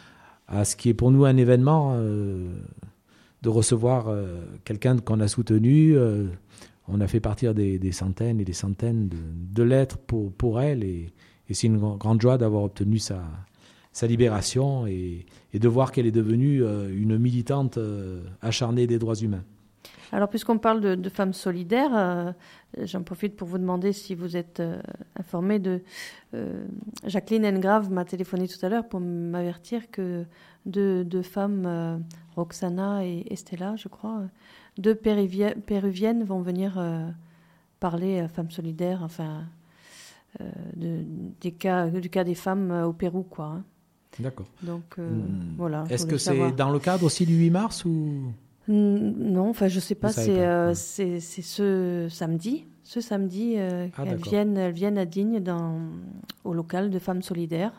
à ce qui est pour nous un événement. Euh, de recevoir euh, quelqu'un qu'on a soutenu. Euh, on a fait partir des, des centaines et des centaines de, de lettres pour, pour elle et, et c'est une grande joie d'avoir obtenu sa, sa libération et, et de voir qu'elle est devenue euh, une militante euh, acharnée des droits humains. Alors, puisqu'on parle de, de femmes solidaires, euh, j'en profite pour vous demander si vous êtes euh, informé de... Euh, Jacqueline Engrave m'a téléphoné tout à l'heure pour m'avertir que deux, deux femmes, euh, Roxana et Estella, je crois, deux péruviennes, péruviennes vont venir euh, parler à Femmes Solidaires, enfin, euh, de, des cas, du cas des femmes au Pérou, quoi. Hein. D'accord. Donc, euh, mmh. voilà. Est-ce que savoir. C'est dans le cadre aussi du huit mars ou... Non, enfin, je sais pas. C'est, pas. Euh, ouais. c'est, c'est ce samedi. Ce samedi, euh, ah, elles, viennent, elles viennent à Digne dans, au local de Femmes Solidaires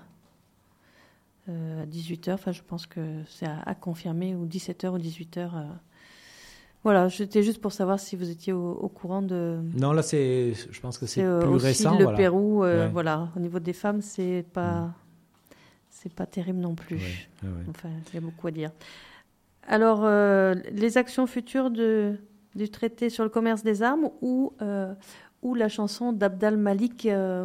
euh, à dix-huit heures. Enfin, je pense que c'est à, à confirmer, ou dix-sept heures ou dix-huit heures. Euh. Voilà, c'était juste pour savoir si vous étiez au, au courant de... Non, là, c'est, je pense que c'est, c'est plus aussi récent. Le voilà. Pérou, euh, ouais. voilà. Au niveau des femmes, c'est pas, mmh. c'est pas terrible non plus. Ouais. Ouais, ouais. Enfin, il y a beaucoup à dire. Alors, euh, les actions futures de, du traité sur le commerce des armes ou, euh, ou la chanson d'Abdal Malik euh,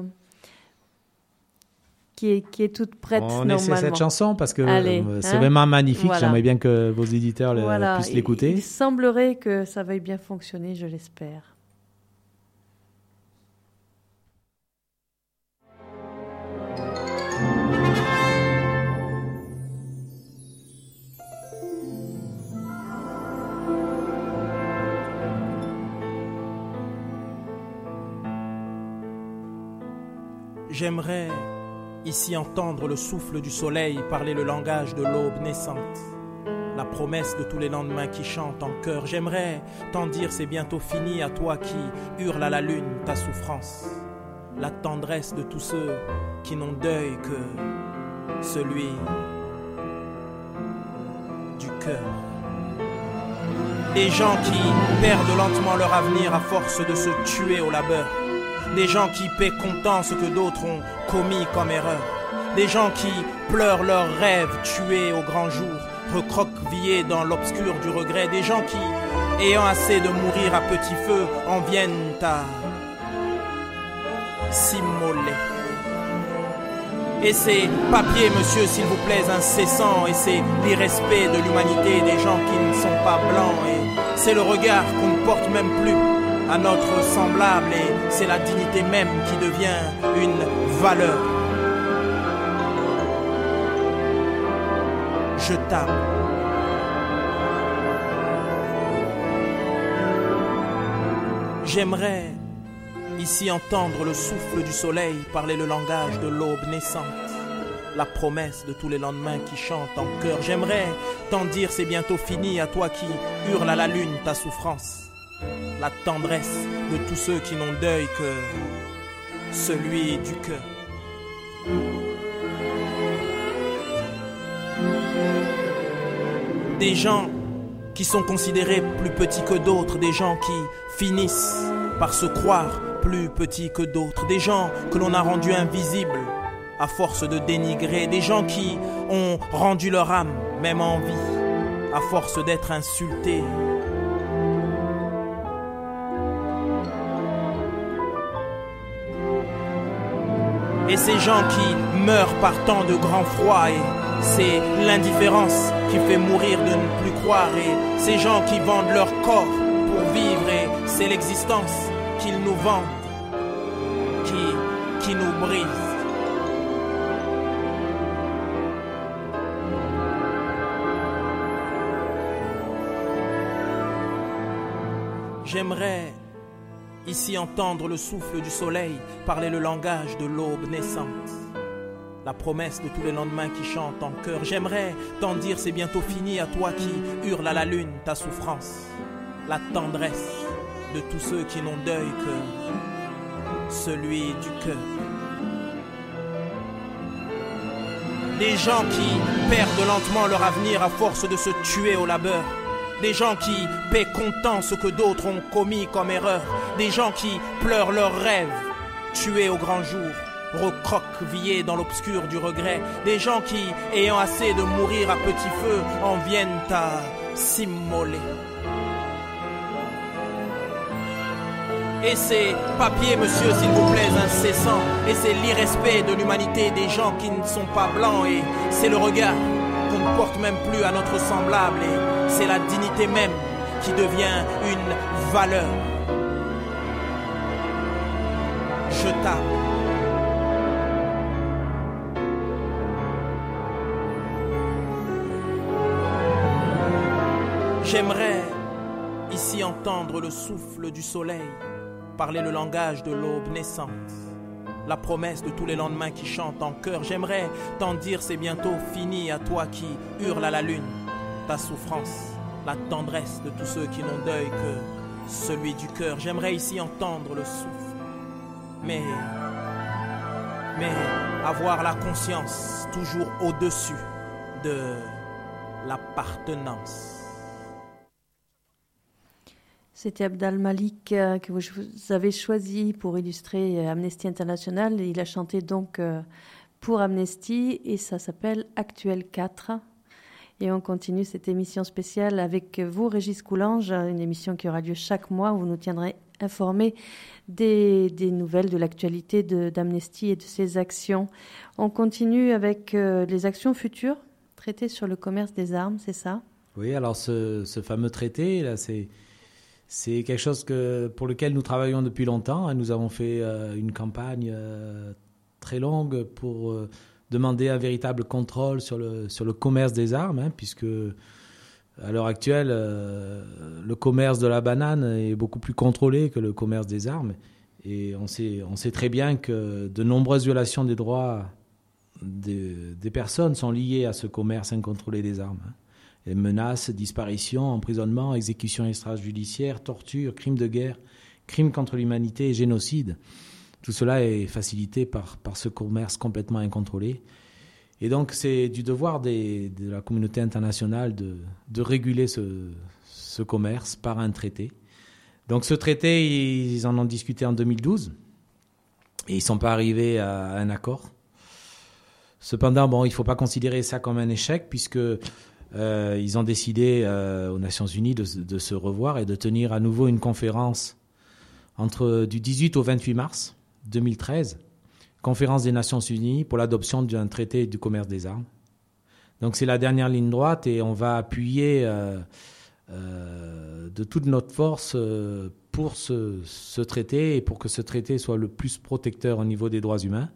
qui, est, qui est toute prête On normalement. essaie cette chanson parce que Allez, euh, c'est hein vraiment magnifique. voilà. J'aimerais bien que vos éditeurs le, voilà. puissent l'écouter. Il, il semblerait que ça veuille bien fonctionner, je l'espère. J'aimerais ici entendre le souffle du soleil parler le langage de l'aube naissante, la promesse de tous les lendemains qui chantent en chœur. J'aimerais t'en dire c'est bientôt fini à toi qui hurle à la lune ta souffrance, la tendresse de tous ceux qui n'ont deuil que celui du cœur. Des gens qui perdent lentement leur avenir à force de se tuer au labeur. Des gens qui paient comptant ce que d'autres ont commis comme erreur. Des gens qui pleurent leurs rêves tués au grand jour, recroquevillés dans l'obscur du regret. Des gens qui, ayant assez de mourir à petit feu, en viennent à s'immoler. Et ces papiers, monsieur, s'il vous plaît, incessants, et c'est l'irrespect de l'humanité des gens qui ne sont pas blancs, et c'est le regard qu'on ne porte même plus à notre semblable, et c'est la dignité même qui devient une valeur. Jetable. J'aimerais ici entendre le souffle du soleil parler le langage de l'aube naissante, la promesse de tous les lendemains qui chantent en chœur. J'aimerais t'en dire c'est bientôt fini à toi qui hurles à la lune ta souffrance, la tendresse de tous ceux qui n'ont deuil que celui du cœur. Des gens qui sont considérés plus petits que d'autres, des gens qui finissent par se croire plus petits que d'autres, des gens que l'on a rendus invisibles à force de dénigrer, des gens qui ont rendu leur âme, même en vie, à force d'être insultés. Et ces gens qui meurent par tant de grand froid, et c'est l'indifférence qui fait mourir de ne plus croire, et ces gens qui vendent leur corps pour vivre, et c'est l'existence qu'ils nous vendent qui, qui nous brise. J'aimerais ici entendre le souffle du soleil parler le langage de l'aube naissante, la promesse de tous les lendemains qui chantent en chœur. J'aimerais t'en dire c'est bientôt fini à toi qui hurles à la lune ta souffrance, la tendresse de tous ceux qui n'ont deuil que celui du cœur. Des gens qui perdent lentement leur avenir à force de se tuer au labeur. Des gens qui paient comptant ce que d'autres ont commis comme erreur. Des gens qui pleurent leurs rêves, tués au grand jour, recroquevillés dans l'obscur du regret. Des gens qui, ayant assez de mourir à petit feu, en viennent à s'immoler. Et ces papiers, monsieur, s'il vous plaît, incessants, et c'est l'irrespect de l'humanité des gens qui ne sont pas blancs, et c'est le regard qu'on ne porte même plus à notre semblable, et c'est la dignité même qui devient une valeur jetable. J'aimerais ici entendre le souffle du soleil parler le langage de l'aube naissante, la promesse de tous les lendemains qui chantent en chœur. J'aimerais t'en dire c'est bientôt fini à toi qui hurles à la lune ta souffrance, la tendresse de tous ceux qui n'ont deuil que celui du cœur. J'aimerais ici entendre le souffle, mais, mais avoir la conscience toujours au-dessus de l'appartenance. C'était Abdal Malik euh, que vous avez choisi pour illustrer euh, Amnesty International. Il a chanté donc euh, pour Amnesty et ça s'appelle Actuel quatre. Et on continue cette émission spéciale avec vous, Régis Coulange, une émission qui aura lieu chaque mois où vous nous tiendrez informés des, des nouvelles de l'actualité de, d'Amnesty et de ses actions. On continue avec euh, les actions futures traitées sur le commerce des armes, c'est ça ? Oui, alors ce, ce fameux traité, là, c'est... C'est quelque chose que, pour lequel nous travaillons depuis longtemps. Nous avons fait euh, une campagne euh, très longue pour euh, demander un véritable contrôle sur le, sur le commerce des armes, hein, puisque à l'heure actuelle, euh, le commerce de la banane est beaucoup plus contrôlé que le commerce des armes. Et on sait, on sait très bien que de nombreuses violations des droits des, des personnes sont liées à ce commerce incontrôlé des armes, hein. Les menaces, disparitions, emprisonnements, exécutions extrajudiciaires, tortures, crimes de guerre, crimes contre l'humanité et génocide. Tout cela est facilité par, par ce commerce complètement incontrôlé. Et donc, c'est du devoir des, de la communauté internationale de, de réguler ce, ce commerce par un traité. Donc, ce traité, ils en ont discuté en deux mille douze et ils ne sont pas arrivés à un accord. Cependant, bon, il ne faut pas considérer ça comme un échec puisque... Euh, ils ont décidé euh, aux Nations Unies de, de se revoir et de tenir à nouveau une conférence entre du dix-huit au vingt-huit mars deux mille treize conférence des Nations Unies pour l'adoption d'un traité du commerce des armes. Donc c'est la dernière ligne droite et on va appuyer euh, euh, de toute notre force euh, pour ce, ce traité et pour que ce traité soit le plus protecteur au niveau des droits humains.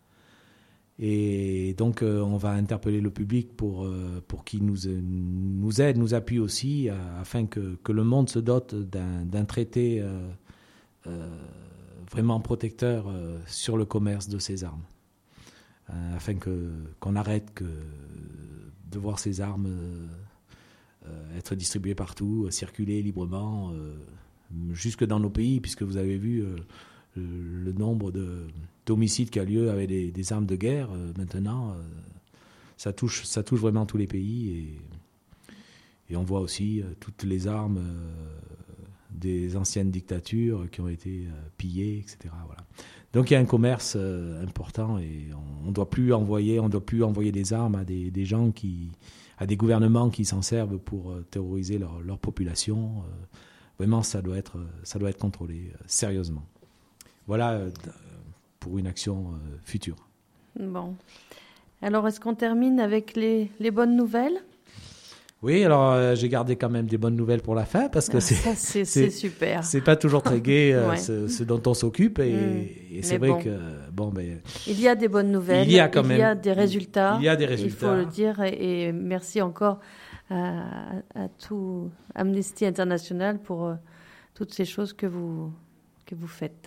Et donc euh, on va interpeller le public pour, euh, pour qu'il nous, nous aide, nous appuie aussi, euh, afin que, que le monde se dote d'un, d'un traité euh, euh, vraiment protecteur euh, sur le commerce de ces armes. Euh, afin que, qu'on arrête que de voir ces armes euh, euh, être distribuées partout, euh, circuler librement, euh, jusque dans nos pays, puisque vous avez vu euh, le, le nombre de, d'homicides qui a lieu avec des, des armes de guerre. Euh, maintenant, euh, ça, touche, ça touche vraiment tous les pays. Et, et on voit aussi euh, toutes les armes euh, des anciennes dictatures qui ont été euh, pillées, et cetera. Voilà. Donc il y a un commerce euh, important et on ne doit plus envoyer, on doit plus envoyer des armes à des, des gens qui, à des gouvernements qui s'en servent pour euh, terroriser leur, leur population. Euh, vraiment, ça doit être, ça doit être contrôlé euh, sérieusement. Voilà euh, pour une action euh, future. Bon. Alors, est-ce qu'on termine avec les, les bonnes nouvelles ? Oui, alors euh, j'ai gardé quand même des bonnes nouvelles pour la fin parce que ah, c'est, ça, c'est, c'est, c'est super. C'est pas toujours très gai euh, ouais. ce, ce dont on s'occupe et, mmh. et c'est Mais vrai bon. que bon ben il y a des bonnes nouvelles, il y a quand il même y a des résultats. Il y a des résultats. Il faut le dire et, et merci encore à, à tout Amnesty International pour euh, toutes ces choses que vous que vous faites.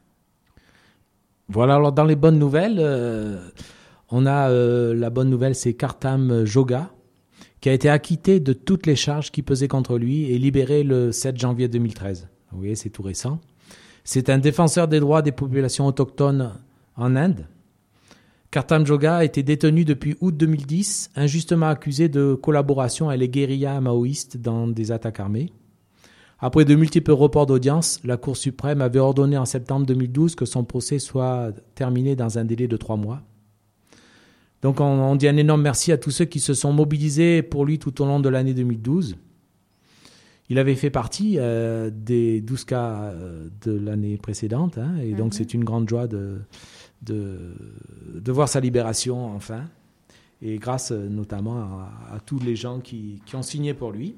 Voilà, alors dans les bonnes nouvelles, euh, on a euh, la bonne nouvelle, c'est Kartam Joga, qui a été acquitté de toutes les charges qui pesaient contre lui et libéré le sept janvier deux mille treize. Vous voyez, c'est tout récent. C'est un défenseur des droits des populations autochtones en Inde. Kartam Joga a été détenu depuis août deux mille dix, injustement accusé de collaboration avec les guérillas maoïstes dans des attaques armées. Après de multiples reports d'audience, la Cour suprême avait ordonné en septembre deux mille douze que son procès soit terminé dans un délai de trois mois. Donc on, on dit un énorme merci à tous ceux qui se sont mobilisés pour lui tout au long de l'année deux mille douze. Il avait fait partie euh, des douze cas euh, de l'année précédente, hein, et mm-hmm. donc c'est une grande joie de, de, de voir sa libération enfin, et grâce euh, notamment à, à tous les gens qui, qui ont signé pour lui.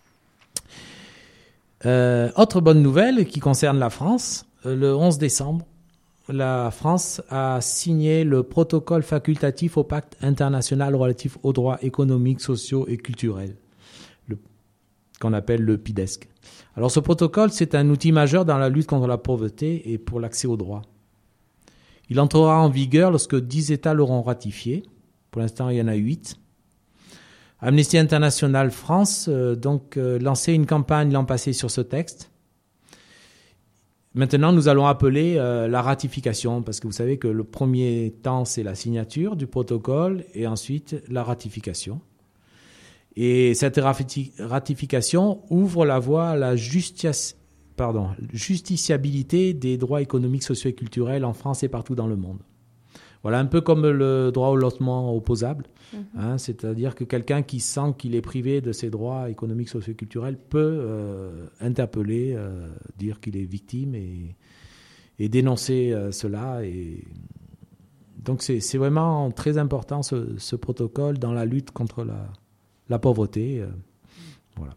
Euh, autre bonne nouvelle qui concerne la France, euh, le onze décembre, la France a signé le protocole facultatif au pacte international relatif aux droits économiques, sociaux et culturels, le, qu'on appelle le P I D E S C. Alors ce protocole, c'est un outil majeur dans la lutte contre la pauvreté et pour l'accès aux droits. Il entrera en vigueur lorsque dix États l'auront ratifié. Pour l'instant, il y en a huit. Amnesty International France euh, donc euh, lancé une campagne l'an passé sur ce texte. Maintenant, nous allons appeler euh, la ratification, parce que vous savez que le premier temps, c'est la signature du protocole et ensuite la ratification. Et cette rati- ratification ouvre la voie à la justice, pardon, justiciabilité des droits économiques, sociaux et culturels en France et partout dans le monde. Voilà, un peu comme le droit au logement opposable, mmh. hein, c'est-à-dire que quelqu'un qui sent qu'il est privé de ses droits économiques, sociaux et culturels peut euh, interpeller, euh, dire qu'il est victime et, et dénoncer euh, cela. Et donc c'est, c'est vraiment très important ce, ce protocole dans la lutte contre la, la pauvreté. Euh, voilà.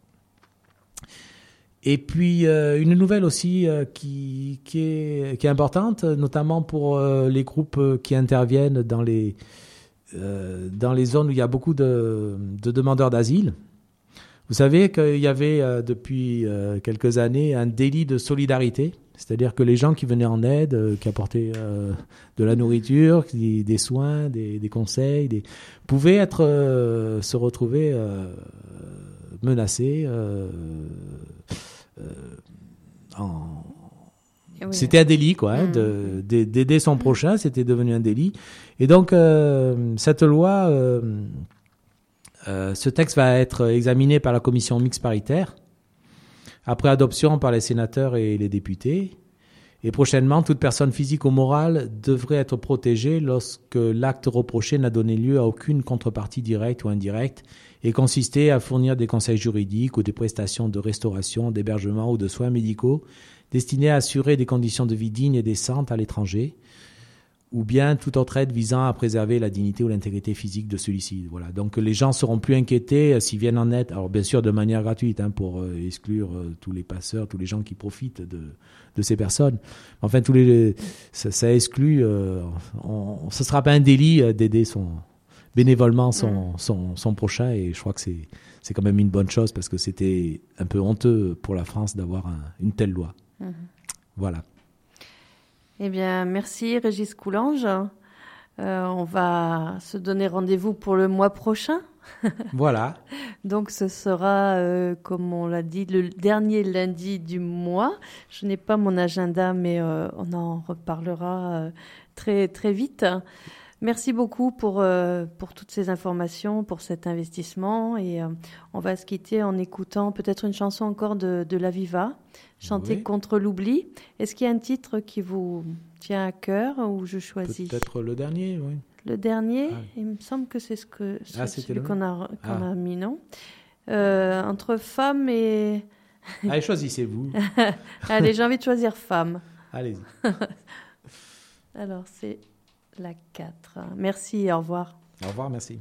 Et puis, euh, une nouvelle aussi euh, qui, qui, est, qui est importante, notamment pour euh, les groupes qui interviennent dans les, euh, dans les zones où il y a beaucoup de, de demandeurs d'asile. Vous savez qu'il y avait euh, depuis euh, quelques années un délit de solidarité, c'est-à-dire que les gens qui venaient en aide, euh, qui apportaient euh, de la nourriture, des, des soins, des, des conseils, des, pouvaient être, euh, se retrouver euh, menacés. Euh, Euh, en... oui. C'était un délit, quoi, hein, mmh. de, de, d'aider son prochain, c'était devenu un délit. Et donc, euh, cette loi, euh, euh, ce texte va être examiné par la commission mixte paritaire, après adoption par les sénateurs et les députés. Et prochainement, toute personne physique ou morale devrait être protégée lorsque l'acte reproché n'a donné lieu à aucune contrepartie directe ou indirecte et consistait à fournir des conseils juridiques ou des prestations de restauration, d'hébergement ou de soins médicaux destinés à assurer des conditions de vie dignes et décentes à l'étranger, ou bien toute autre aide visant à préserver la dignité ou l'intégrité physique de celui-ci. Voilà. Donc les gens seront plus inquiétés euh, s'ils viennent en aide, alors bien sûr de manière gratuite, hein, pour euh, exclure euh, tous les passeurs, tous les gens qui profitent de, de ces personnes. Enfin, tous les, ça, ça exclut, euh, on, ce ne sera pas un délit euh, d'aider son, bénévolement son, mmh. son, son prochain, et je crois que c'est, c'est quand même une bonne chose parce que c'était un peu honteux pour la France d'avoir un, une telle loi. Mmh. Voilà. Eh bien, merci Régis Coulanges. Euh, on va se donner rendez-vous pour le mois prochain. Voilà. Donc, ce sera, euh, comme on l'a dit, le dernier lundi du mois. Je n'ai pas mon agenda, mais euh, on en reparlera euh, très, très vite. Merci beaucoup pour, euh, pour toutes ces informations, pour cet investissement. Et euh, on va se quitter en écoutant peut-être une chanson encore de, de l'Aviva, chantée oui. contre l'oubli. Est-ce qu'il y a un titre qui vous tient à cœur ou je choisis ? Peut-être le dernier, oui. Le dernier, ah. il me semble que c'est ce que, ah, celui qu'on a, qu'on ah. a mis, non ? euh, Entre femme et... Allez, choisissez-vous. Allez, j'ai envie de choisir femme. Allez-y. Alors, c'est... la quatre. Merci et au revoir. Au revoir, merci.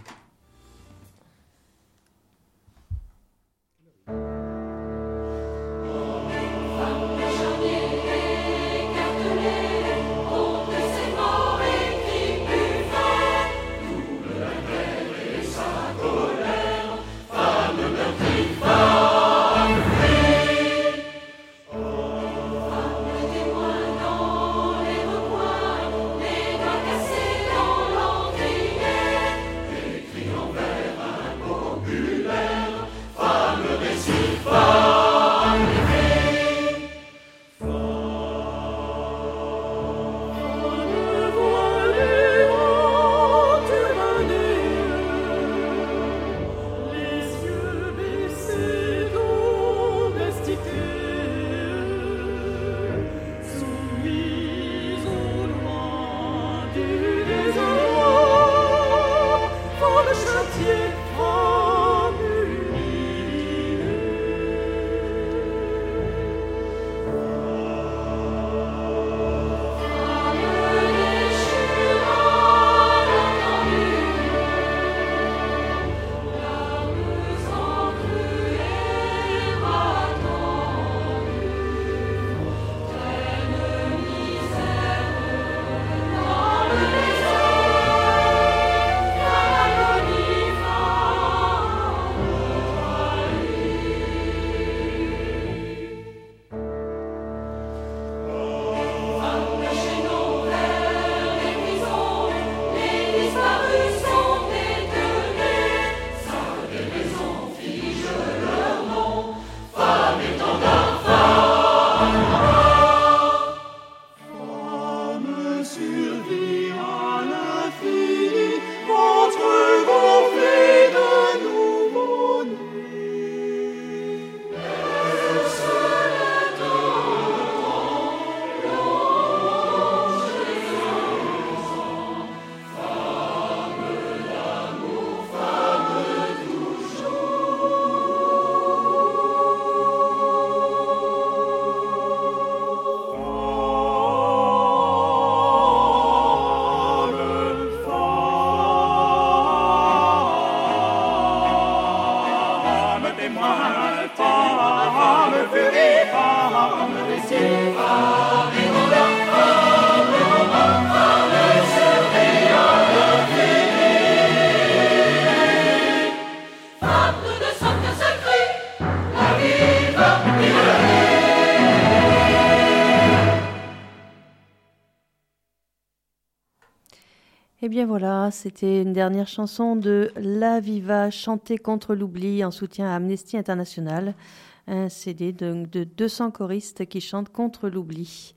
Eh bien voilà, c'était une dernière chanson de l'Aviva, chantée contre l'oubli en soutien à Amnesty International, un C D de, de deux cents choristes qui chantent contre l'oubli.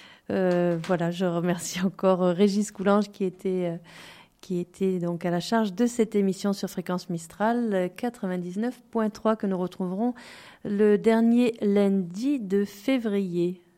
Euh, voilà, je remercie encore Régis Coulanges qui était, euh, qui était donc à la charge de cette émission sur Fréquence Mistral quatre-vingt-dix-neuf point trois que nous retrouverons le dernier lundi de février.